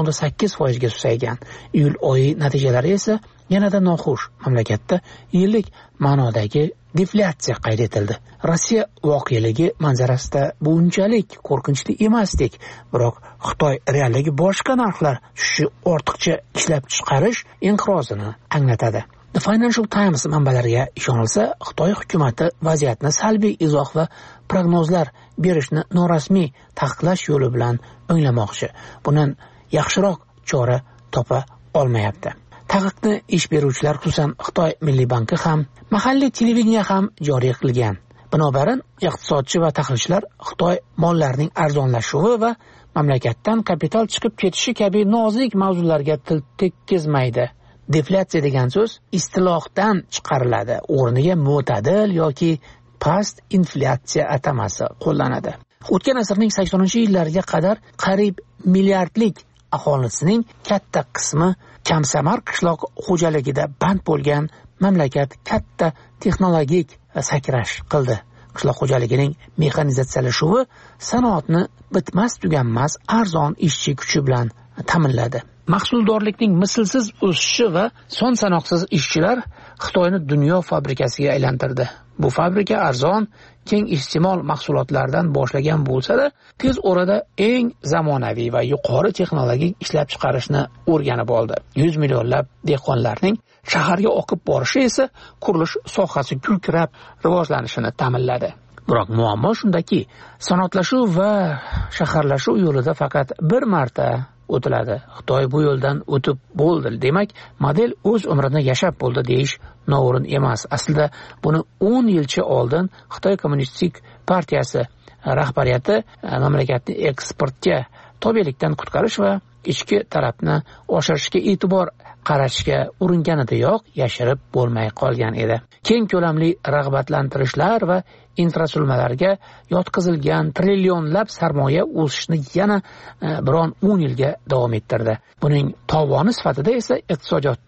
0.8% ga susaygan. Iyul oyi natijalari esa yanada noxush. Mamlakatda yillik ma'nodagi deflyatsiya qayd etildi. Rossiya voqealigi manzarasida bu unchalik qo'rqinchli emasdek, biroq Xitoy realligi boshqa narxlar tushishi ortiqcha ishlab chiqarish inqirozini anglatadi. The Financial Times manbalariga ishonilsa, Xitoy hukumatı vaziyatni salbiy izoh va prognozlar berishni norasmiy taqiqlash yo'li bilan o'nglamoqchi. Bundan yaxshiroq chora topa olmayapti. Taqiqni ish beruvchilar, xususan Xitoy Milliy banki ham, mahalliy televideniya ham joriy qilgan. Binobarin, iqtisodchi va tahlilchilar Xitoy mollarining arzonlashuvi va mamlakatdan kapital chiqib ketishi kabi nozik mavzularga til tekkizmaydi. Deflyatsiya degan so'z istilohdan chiqariladi. O'rniga mo'tadil yoki past inflyatsiya atamasi qo'llanadi. O'tgan asrning 80-yillariga qadar qariyb milliardlik aholisining katta qismi kamsamar qishloq xo'jaligida band bo'lgan mamlakat katta texnologik sakrash qildi. Qishloq xo'jaligining mexanizatsiyalashuvi sanoatni bitmas tuganmas arzon ishchi kuchi bilan ta'minladi. Mahsuldorlikning mislsiz o'sishi va son sanoqsiz ishchilar Xitoyni dunyo fabrikasiga aylantirdi. Bu fabrika arzon, keng iste'mol mahsulotlardan boshlagan bo'lsa-da, tez orada eng zamonaviy va yuqori texnologik ishlab chiqarishni o'rganib oldi. 100 millionlab dehqonlarning shaharga oqib borishi esa qurilish sohasi gurkirab rivojlanishini ta'minladi. Biroq muammo shundaki, sanoatlashuv va shaharlashuv yo'lida faqat bir marta o'tiladi. Xitoy bu yo'ldan o'tib bo'ldi. Demak, model o'z umrini yashab bo'ldi deyish noo'rin emas. Aslida buni 10 yilcha oldin Xitoy Kommunistik partiyasi rahbariyati mamlakatni eksportga tobelikdan qutqarish va ichki talabni oshirishga e'tibor qaratishga uringanidayoq yashirib bo'lmay qolgan edi. Keng ko'lamli rag'batlantirishlar va infratuzilmalarga yotqizilgan trillionlab sarmoya o'sishni yana biron 10 yilga davom ettirdi. Buning tovoni sifatida esa iqtisodiyotda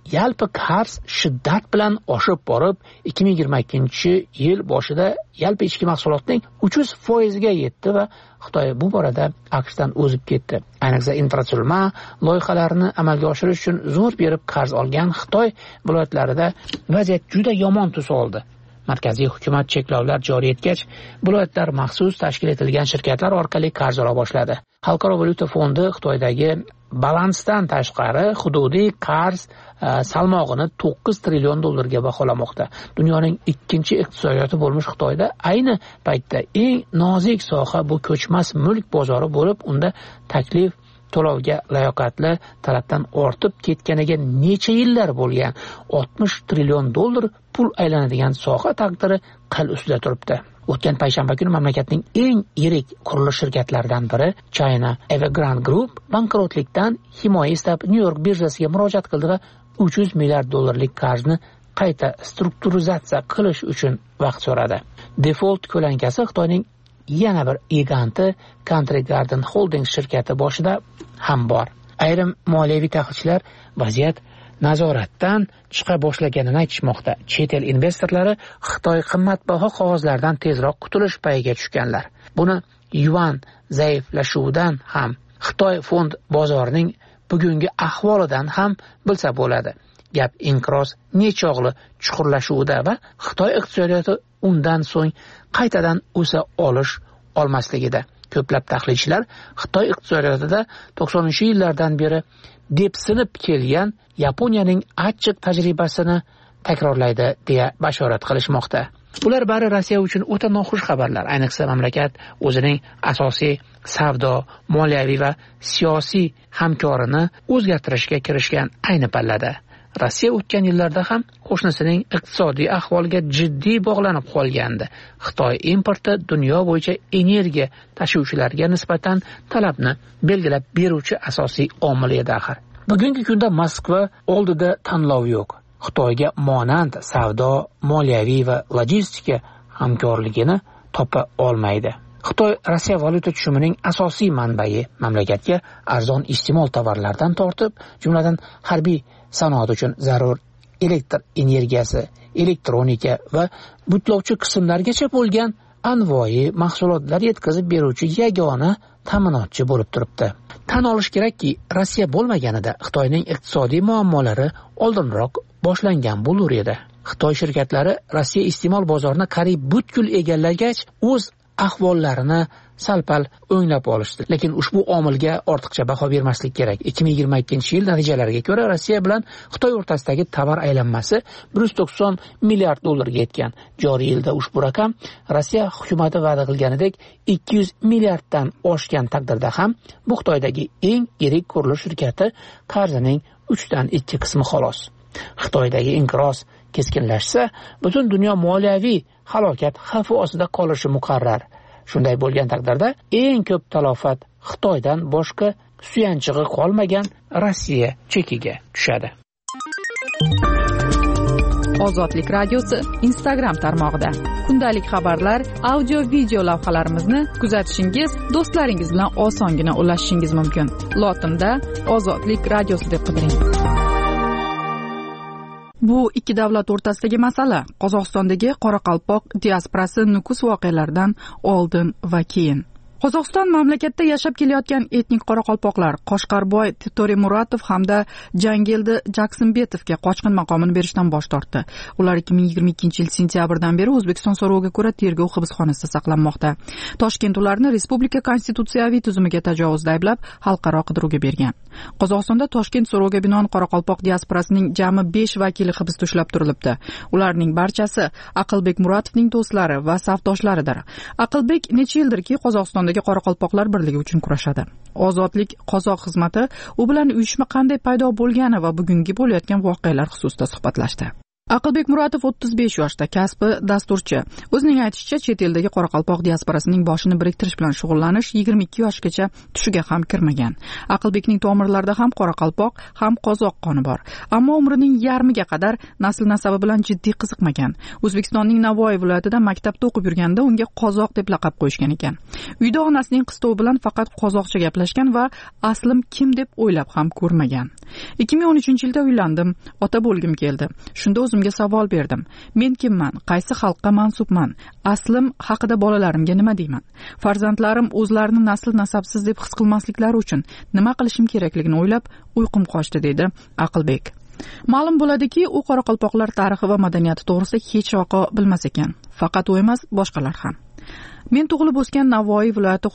yalpi qarz shiddat bilan oshib borib 2022-yil boshida yalpi ichki mahsulotning 300%ga yetdi va Xitoy bu borada AQShdan o'zib ketdi. Ayniqsa infratuzilma loyihalarini amalga oshirish uchun zo'r berib qarz olgan Xitoy viloyatlarida vaziyat juda yomon tus oldi. Markaziy hukumat cheklovlar joriy etgach, viloyatlar maxsus tashkil etilgan shirkatlar orqali qarz ola boshladi. Xalqaro valyuta fondi Xitoydagi balansdan tashqari hududiy qarz salmog'ini 9 trillion dollarga baholamoqda. Dunyoning ikkinchi iqtisodiyoti bo'lmish Xitoyda ayni paytda eng nozik soha bu ko'chmas mulk bozori bo'lib, unda taklif to'lovga layoqatli talabdan ortib ketganiga necha yillar bo'lgan 60 trillion dollar pul aylanadigan soha taqdiri qil ustida turibdi. O'tgan payshanba kuni mamlakatning eng yirik qurilish shirkatlaridan biri China Evergrande Group bankrotlikdan himoya istab New York birjasiga murojaat qildi va 300 milliard dollarlik qarzni qayta strukturizatsiya qilish uchun vaqt so'radi. Default ko'lankasi Xitoyning yana bir giganti Country Garden Holdings shirkati boshida ham bor. Ayrim moliyaviy tahlilchilar vaziyat nazoratdan chiqa boshlaganini aytishmoqda. Chet el investorlari Xitoy qimmatbaho qog'ozlardan tezroq qutulish payiga tushganlar. Buni yuan zaiflashuvidan ham, Xitoy fond bozorining bugungi ahvolidan ham bilsa bo'ladi. Gap inqiroz nechog'li chuqurlashuvida va Xitoy iqtisodiyoti undan so'ng qaytadan o'sa olmasligida. Ko'plab tahlilchilar Xitoy iqtisodiyotida 90-yillardan beri depsinib kelgan Yaponiyaning achchiq tajribasini takrorlaydi deya bashorat qilishmoqda. Bular bari Rossiya uchun o'ta noxush xabarlar. Ayniqsa mamlakat o'zining asosiy savdo, moliyaviy va siyosiy hamkorini o'zgartirishga kirishgan ayni pallada. Rossiya o'tgan yillarda ham qo'shnisining iqtisodiy ahvoliga jiddiy bog'lanib qolgandi. Xitoy importi dunyo bo'yicha energiya tashuvchilarga nisbatan talabni belgilab beruvchi asosiy omil edi axir. Bugungi kunda Moskva oldida tanlov yo'q. Xitoyga monand savdo, moliyaviy va logistika hamkorligini topa olmaydi. Xitoy Rossiya valyuta tushumining asosiy manbai, mamlakatga arzon iste'mol tovarlardan tortib, jumladan harbiy sanoat uchun zarur elektr energiyasi, elektronika va butlovchi qismlargacha bo'lgan anvoyi mahsulotlar yetkazib beruvchi yagona ta'minotchi bo'lib turibdi. Tan olish kerakki, Rossiya bo'lmaganida Xitoyning iqtisodiy muammolari oldinroq boshlangan bo'lar edi. Xitoy shirkatlari Rossiya iste'mol bozorini qariyb butkul egallagach, o'z ahvollarini salpal o'nglab olishdi. Lekin ushbu omilga ortiqcha baho bermaslik kerak. 2022-yil natijalariga ko'ra Rossiya bilan Xitoy o'rtasidagi tovar aylanmasi 190 milliard dollarga yetgan. Joriy yilda ushbu raqam Rossiya hukumati va'da qilganidek 200 milliarddan oshgan taqdirda ham bu Xitoydagi eng yirik qurilish shirkati qarzining 3/2 qismi xolos. Xitoydagi inqiroz keskinlashsa, butun dunyo moliyaviy halokat xavfi ostida qolishi muqarrar. Shunday bo'lgan taqdirda eng ko'p talofat Xitoydan boshqa suyanchig'i qolmagan Rossiya chekiga tushadi. Ozodlik radiosi Instagram tarmog'ida kundalik xabarlar, audio video lavhalarimizni kuzatishingiz, do'stlaringiz bilan osongina ulashishingiz mumkin. Lotinda Ozodlik radiosi deb qidiring. Bu ikki davlat o'rtasidagi masala Qozog'istondagi Qoraqalpoq diasporasi Nukus voqealaridan oldin va keyin. Qozog'iston mamlakatda yashab kelayotgan etnik qoraqalpoqlar Qoshqarboy To'remuratov hamda Jangeldi Jaksinbetovga qochqin maqomini berishdan bosh tortdi. Ular 2022-yil sentyabrdan beri O'zbekiston so'roviga ko'ra tergov hibsxonasida saqlanmoqda. Toshkent ularni respublika konstitutsiyaviy tuzumiga tajovuzda ayblab, xalqaro qidiruvga bergan. Qozog'istonda Toshkent so'roviga binoan Qoraqalpoq diasporasining jami 5 vakili hibsda ushlab turilibdi. Ularning barchasi Aqlbek Muratovning do'stlari va safdoshlaridir. Aqlbek necha yildirki Qozog'iston Qoraqalpoqlar birligi uchun kurashadi. Ozodlik qozoq xizmati u bilan uyushma qanday paydo bo'lgani va bugungi bo'layotgan voqealar xususida suhbatlashdi. Aqlbek Muratov 35 yoshda, kasbi dasturchi. O'zining aytishicha, chet eldagi qoraqalpoq diasporasining boshini biriktirish bilan shug'ullanish 22 yoshgacha tushiga ham kirmagan. Aqlbekning tomirlarida ham qoraqalpoq, ham qozoq qoni bor. Ammo umrining yarmiga qadar nasl nasabi bilan jiddiy qiziqmagan. O'zbekistonning Navoiy viloyatida maktabda o'qib yurganda unga qozoq deb laqab qo'yishgan ekan. Uyda onasining qistovi bilan faqat qozoqcha gaplashgan va aslim kim deb o'ylab ham ko'rmagan. 2013-yilda uylandim, ota bo'lgim keldi. Shunda o'zimga savol berdim. Men kimman? Qaysi xalqqa mansubman? Aslim haqida bolalarimga nima deyman? Farzandlarim o'zlarini nasl nasabsiz deb his qilmasliklari uchun nima qilishim kerakligini o'ylab uyqum qochdi, dedi Aqlbek. Ma'lum bo'ladiki, u qoraqalpoqlar tarixi va madaniyati to'g'risida hech vaqo bilmas ekan. Faqat u emas, boshqalar ham. Men tug'ilib o'sgan Navoiy viloyati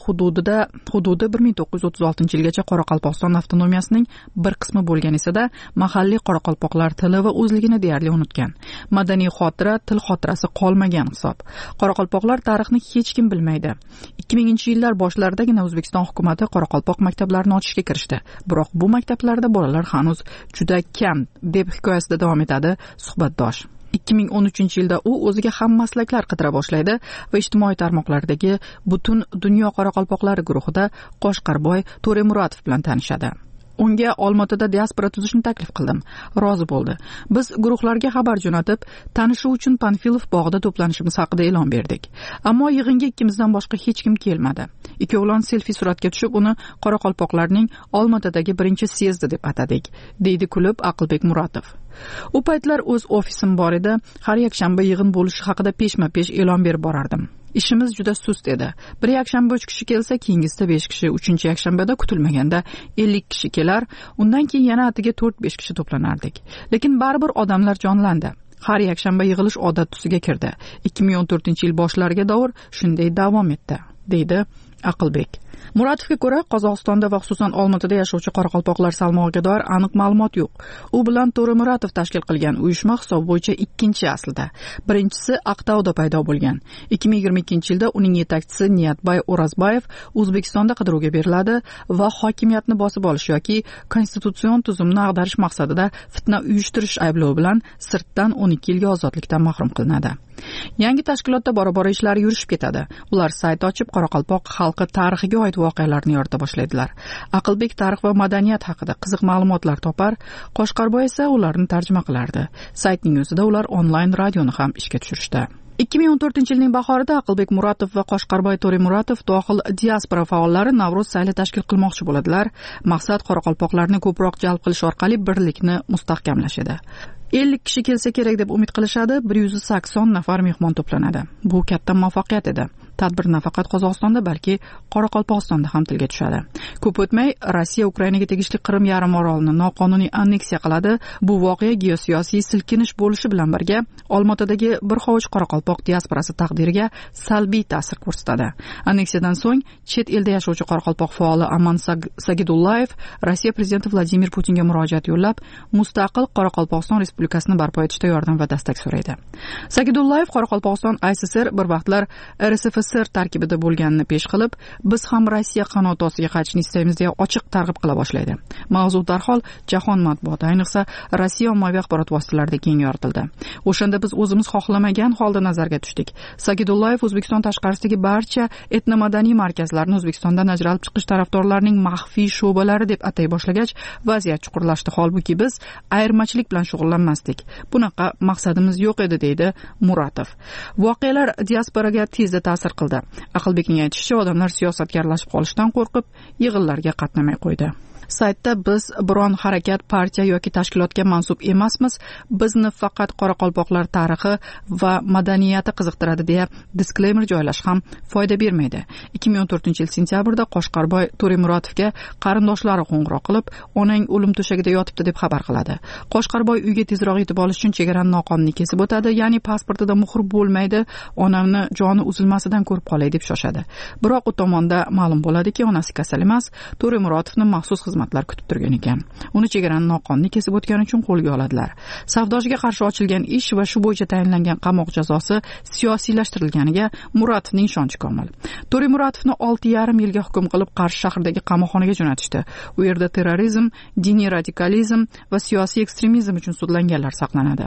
hududi 1936-yilgacha Qoraqalpog'iston avtonomiyasining bir qismi bo'lgan esa-da, mahalliy qoraqalpoqlar tili va o'zligini deyarli unutgan. Madaniy xotira, til xotirasi qolmagan hisob. Qoraqalpoqlar tarixni hech kim bilmaydi. 2000-yillar boshlaridagina O'zbekiston hukumatı qoraqalpoq maktablarini ochishga kirishdi. Biroq bu maktablarda bolalar hanuz juda kam, deb hikoyasida davom etadi suhbatdosh. 2013-yilda u o'ziga ham maslaklar qidira boshlaydi va ijtimoiy tarmoqlardagi butun dunyo qoraqalpoqlari guruhida Qo'shqarboy To'remuratov bilan tanishadi. Unga Olmaotada diaspora tuzishni taklif qildim. Rozi bo'ldi. Biz guruhlarga xabar jo'natib, tanishuv uchun Panfilov bog'ida to'planishimiz haqida e'lon berdik. Ammo yig'inga ikkimizdan boshqa hech kim kelmadi. Ikkovlon selfie suratga tushib, uni qoraqalpoqlarning Olmaotadagi birinchi syezdi deb atadik, deydi kulib Aqlbek Muratov. U paytlar o'z ofisim bor edi. Har yakshanba yig'in bo'lishi haqida peshma-pesh e'lon berib borardim. Ishimiz juda sust edi. Bir yakshanba 3 kishi kelsa, keyingisida 5 kishi, 3-yakshanbada kutilmaganda 50 kishi kelar, undan keyin yana atiga 4-5 kishi to'planardik. Lekin baribir odamlar jonlandi. Har yakshanba yig'ilish odat tusiga kirdi. 2014-yil boshlariga davr shunday davom etdi, deydi Aqlbek. Muratovga ko'ra, Qozog'istonda va xususan Olmaotada yashovchi qoraqalpoqlar salmog'iga doir aniq ma'lumot yo'q. U bilan To'remuratov tashkil qilgan uyushma hisob bo'yicha ikkinchi aslida. Birinchisi Aqtauda paydo bo'lgan. 2022-yilda uning yetakchisi Niyatbay O'razbayev O'zbekistonda qidiruvga beriladi va hokimiyatni bosib olish yoki konstitutsion tuzumni ag'darish maqsadida fitna uyushtirish ayblovi bilan sirtdan 12 yilga ozodlikdan mahrum qilinadi. Yangi tashkilotda bora-bora ishlari yurishib ketadi. Ular sayt ochib, qoraqalpoq xalqi tarixiga oid voqealarni yorita boshlaydilar. Aqlbek tarix va madaniyat haqida qiziq ma'lumotlar topar, Qo'shqarboy esa ularni tarjima qilardi. Saytning o'zida ular onlayn radioni ham ishga tushirishdi. 2014-yilning bahorida Aqlbek Muratov va Qo'shqarboy To'remuratov dohil diaspora faollari Navro'z sayli tashkil qilmoqchi bo'ladilar. Maqsad qoraqalpoqlarni ko'proq jalb qilish orqali birlikni mustahkamlash edi. 50 kishi kelsa kerak deb umid qilishadi, 180 nafar mehmon to'planadi. Bu katta muvaffaqiyat edi. Tadbir nafaqat Qozog'istonda, balki Qoraqalpog'istonda ham tilga tushadi. Ko'p o'tmay Rossiya Ukrainaga tegishli Qrim yarim orolini noqonuniy anneksiya qiladi. Bu voqea geosiyosiy silkinish bo'lishi bilan birga Olmaotadagi bir hovuch qoraqalpoq diasporasi taqdiriga salbiy ta'sir ko'rsatadi. Anneksiyadan so'ng chet elda yashovchi qoraqalpoq faoli Aman Sagidullayev Rossiya prezidenti Vladimir Putinga murojaat yo'llab, mustaqil Qoraqalpog'iston Respublikasini barpo etishda yordam va dastak so'raydi. Sagidullayev Qoraqalpog'iston SSR bir vaqtlar RSFSR tarkibida bo'lganini pesh qilib, biz ham Rossiya qanoti ostiga qaytishni istaymiz deya ochiq targ'ib qila boshlaydi. Mavzu darhol jahon matbuoti, ayniqsa Rossiya ommaviy axborot vositalarida keng yoritildi. O'shanda biz o'zimiz xohlamagan holda nazarga tushdik. Sagidullayev O'zbekiston tashqarisidagi barcha etnomadaniy markazlarni O'zbekistondan ajralib chiqish tarafdorlarining maxfiy sho'balari deb atay boshlagach, vaziyat chuqurlashdi. Holbuki biz ayirmachilik bilan shug'ullanmasdik. Bunaqa maqsadimiz yo'q edi, deydi Muratov. Voqealar diasporaga tezda ta'sir qildi. Aqlbekning aytishicha, odamlar siyosatgarlashib qolishdan qo'rqib, yig'inlarga qatnamay qo'ydi. Saytda biz biron harakat, partiya yoki tashkilotga mansub emasmiz. Bizni faqat qoraqalpoqlar tarixi va madaniyati qiziqtiradi deya diskleymer joylash ham foyda bermaydi. 2014-yil sentyabrda Qo'shqarboy To'remuratovga qarindoshlari qo'ng'iroq qilib, onang o'lim to'shagida yotibdi deb xabar qiladi. Qo'shqarboy uyga tezroq yetib olish uchun chegarani noqonuniy kesib o'tadi, ya'ni pasportida muhr bo'lmaydi, onamni joni uzilmasidan ko'rib qolay deb shoshadi. Biroq u tomonda ma'lum bo'ladiki, onasi kasal emas, To'remuratovni maxsus xizmatlar kutib turgan ekan. Uni chegarani noqonuniy kesib o'tgani uchun qo'lga oladilar. Savdochiga qarshi ochilgan ish va shu bo'yicha tayinlangan qamoq jazosi siyosiylashtirilganiga Muratovning ishonchi komil. To'remuratovni 6,5 yilga hukm qilib Qarshi shahridagi qamoqxonaga jo'natishdi. U yerda terrorizm, diniy radikalizm va siyosiy ekstremizm uchun sudlanganlar saqlanadi.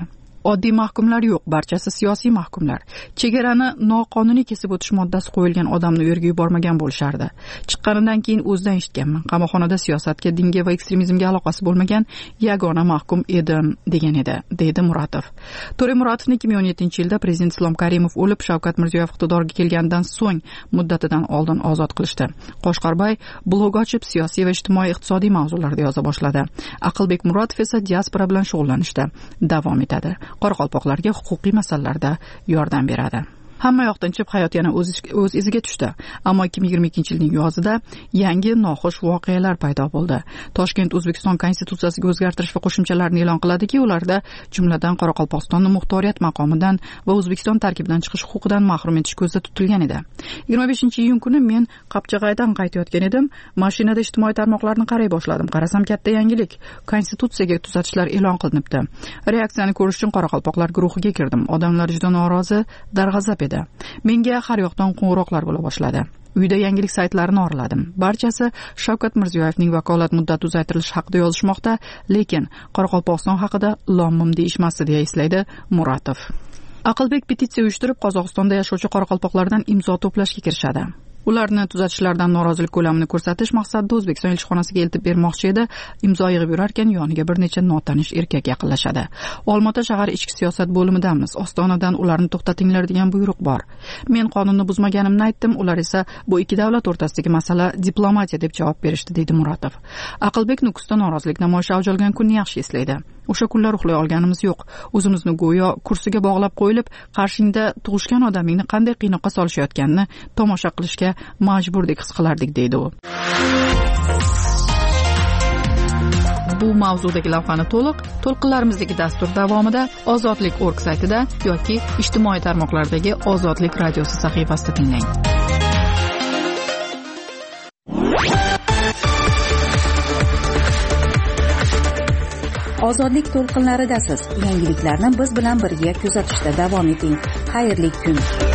oddiy mahkumlar yo'q, barchasi siyosiy mahkumlar. Chegarani noqonuniy kesib o'tish moddasi qo'yilgan odamni u yerga yubormagan bo'lishardi. Chiqqanidan keyin o'zidan eshitganman. Qamoqxonada siyosatga, dinga va ekstremizmga aloqasi bo'lmagan yagona mahkum edim degan edi, deydi Muratov. To'ra Muratovni 2017-yilda prezident Islom Karimov o'lib, Shavkat Mirziyoyev iqtidorga kelganidan so'ng muddatidan oldin ozod qilishdi. Qo'shqorbay blog ochib, siyosiy va ijtimoiy iqtisodiy mavzularda yoza boshladi. Aqlbek Muratov esa diaspora bilan shug'ullanishda davom etadi. Qoraqalpoqlarga huquqiy masalalarda yordam beradi. Hamma yoqdan chiqib hayot yana o'z iziga tushdi. Ammo 2022-yilning yozida yangi noxush voqealar paydo bo'ldi. Toshkent O'zbekiston konstitutsiyasiga o'zgartirish va qo'shimchalarni e'lon qiladiki, ularda jumladan Qoraqalpog'istonni muxtoriyat maqomidan va O'zbekiston tarkibidan chiqish huquqidan mahrum etish ko'zda tutilgan edi. 25-iyun kuni men Qapchag'aydan qaytayotgan edim. Mashinada ijtimoiy tarmoqlarni qaray boshladim. Qarasam, katta yangilik. Konstitutsiyaga tuzatishlar e'lon qilinibdi. Reaksiyani ko'rish uchun Qoraqalpoqlar guruhiga kirdim. Odamlar juda norozi, darg'azab edi. Menga har yoqdan qo'ng'iroqlar bo'la boshladi. Uyda yangilik saytlarini oraladim. Barchasi Shavkat Mirziyoyevning vakolat muddati uzaytirilishi haqida yozishmoqda, lekin Qoraqalpog'iston haqida lom-mim deyishmasdi, deya eslaydi Muratov. Aqlbek petitsiya uyushtirib, Qozog'istonda yashovchi qoraqalpoqlardan imzo to'plashga kirishadi. Ularni tuzatishlardan norozilik ko'lamini ko'rsatish maqsadida O'zbekiston elchixonasiga eltib bermoqchi edi. Imzo yig'ib yurarkan, yoniga bir necha notanish erkak yaqinlashadi. Olmaota shahar ichki siyosat bo'limidamiz. Ostonadan ularni to'xtatinglar degan buyruq bor. Men qonunni buzmaganimni aytdim, ular esa bu ikki davlat o'rtasidagi masala diplomatiya deb javob berishdi, deydi Muratov. Aqlbek Nukusda norozilik namoyishi avj olgan kunni yaxshi eslaydi. O'sha kunlar uxlay olganimiz yo'q. O'zimizni go'yo kursiga bog'lab qo'yilib, qarshingda tug'ishgan odamingni qanday qiynoqqa solishayotganini tomosha qilishga majburdek his qilardik, deydi u. Bu mavzudagi lavhani to'lqinlarimizdagi dastur davomida ozodlik.org saytida yoki ijtimoiy tarmoqlardagi Ozodlik radiosi sahifasida tinglang. Ozodlik to'lqinlaridasiz. Yangiliklarni biz bilan birga kuzatishda davom eting. Xayrli kun.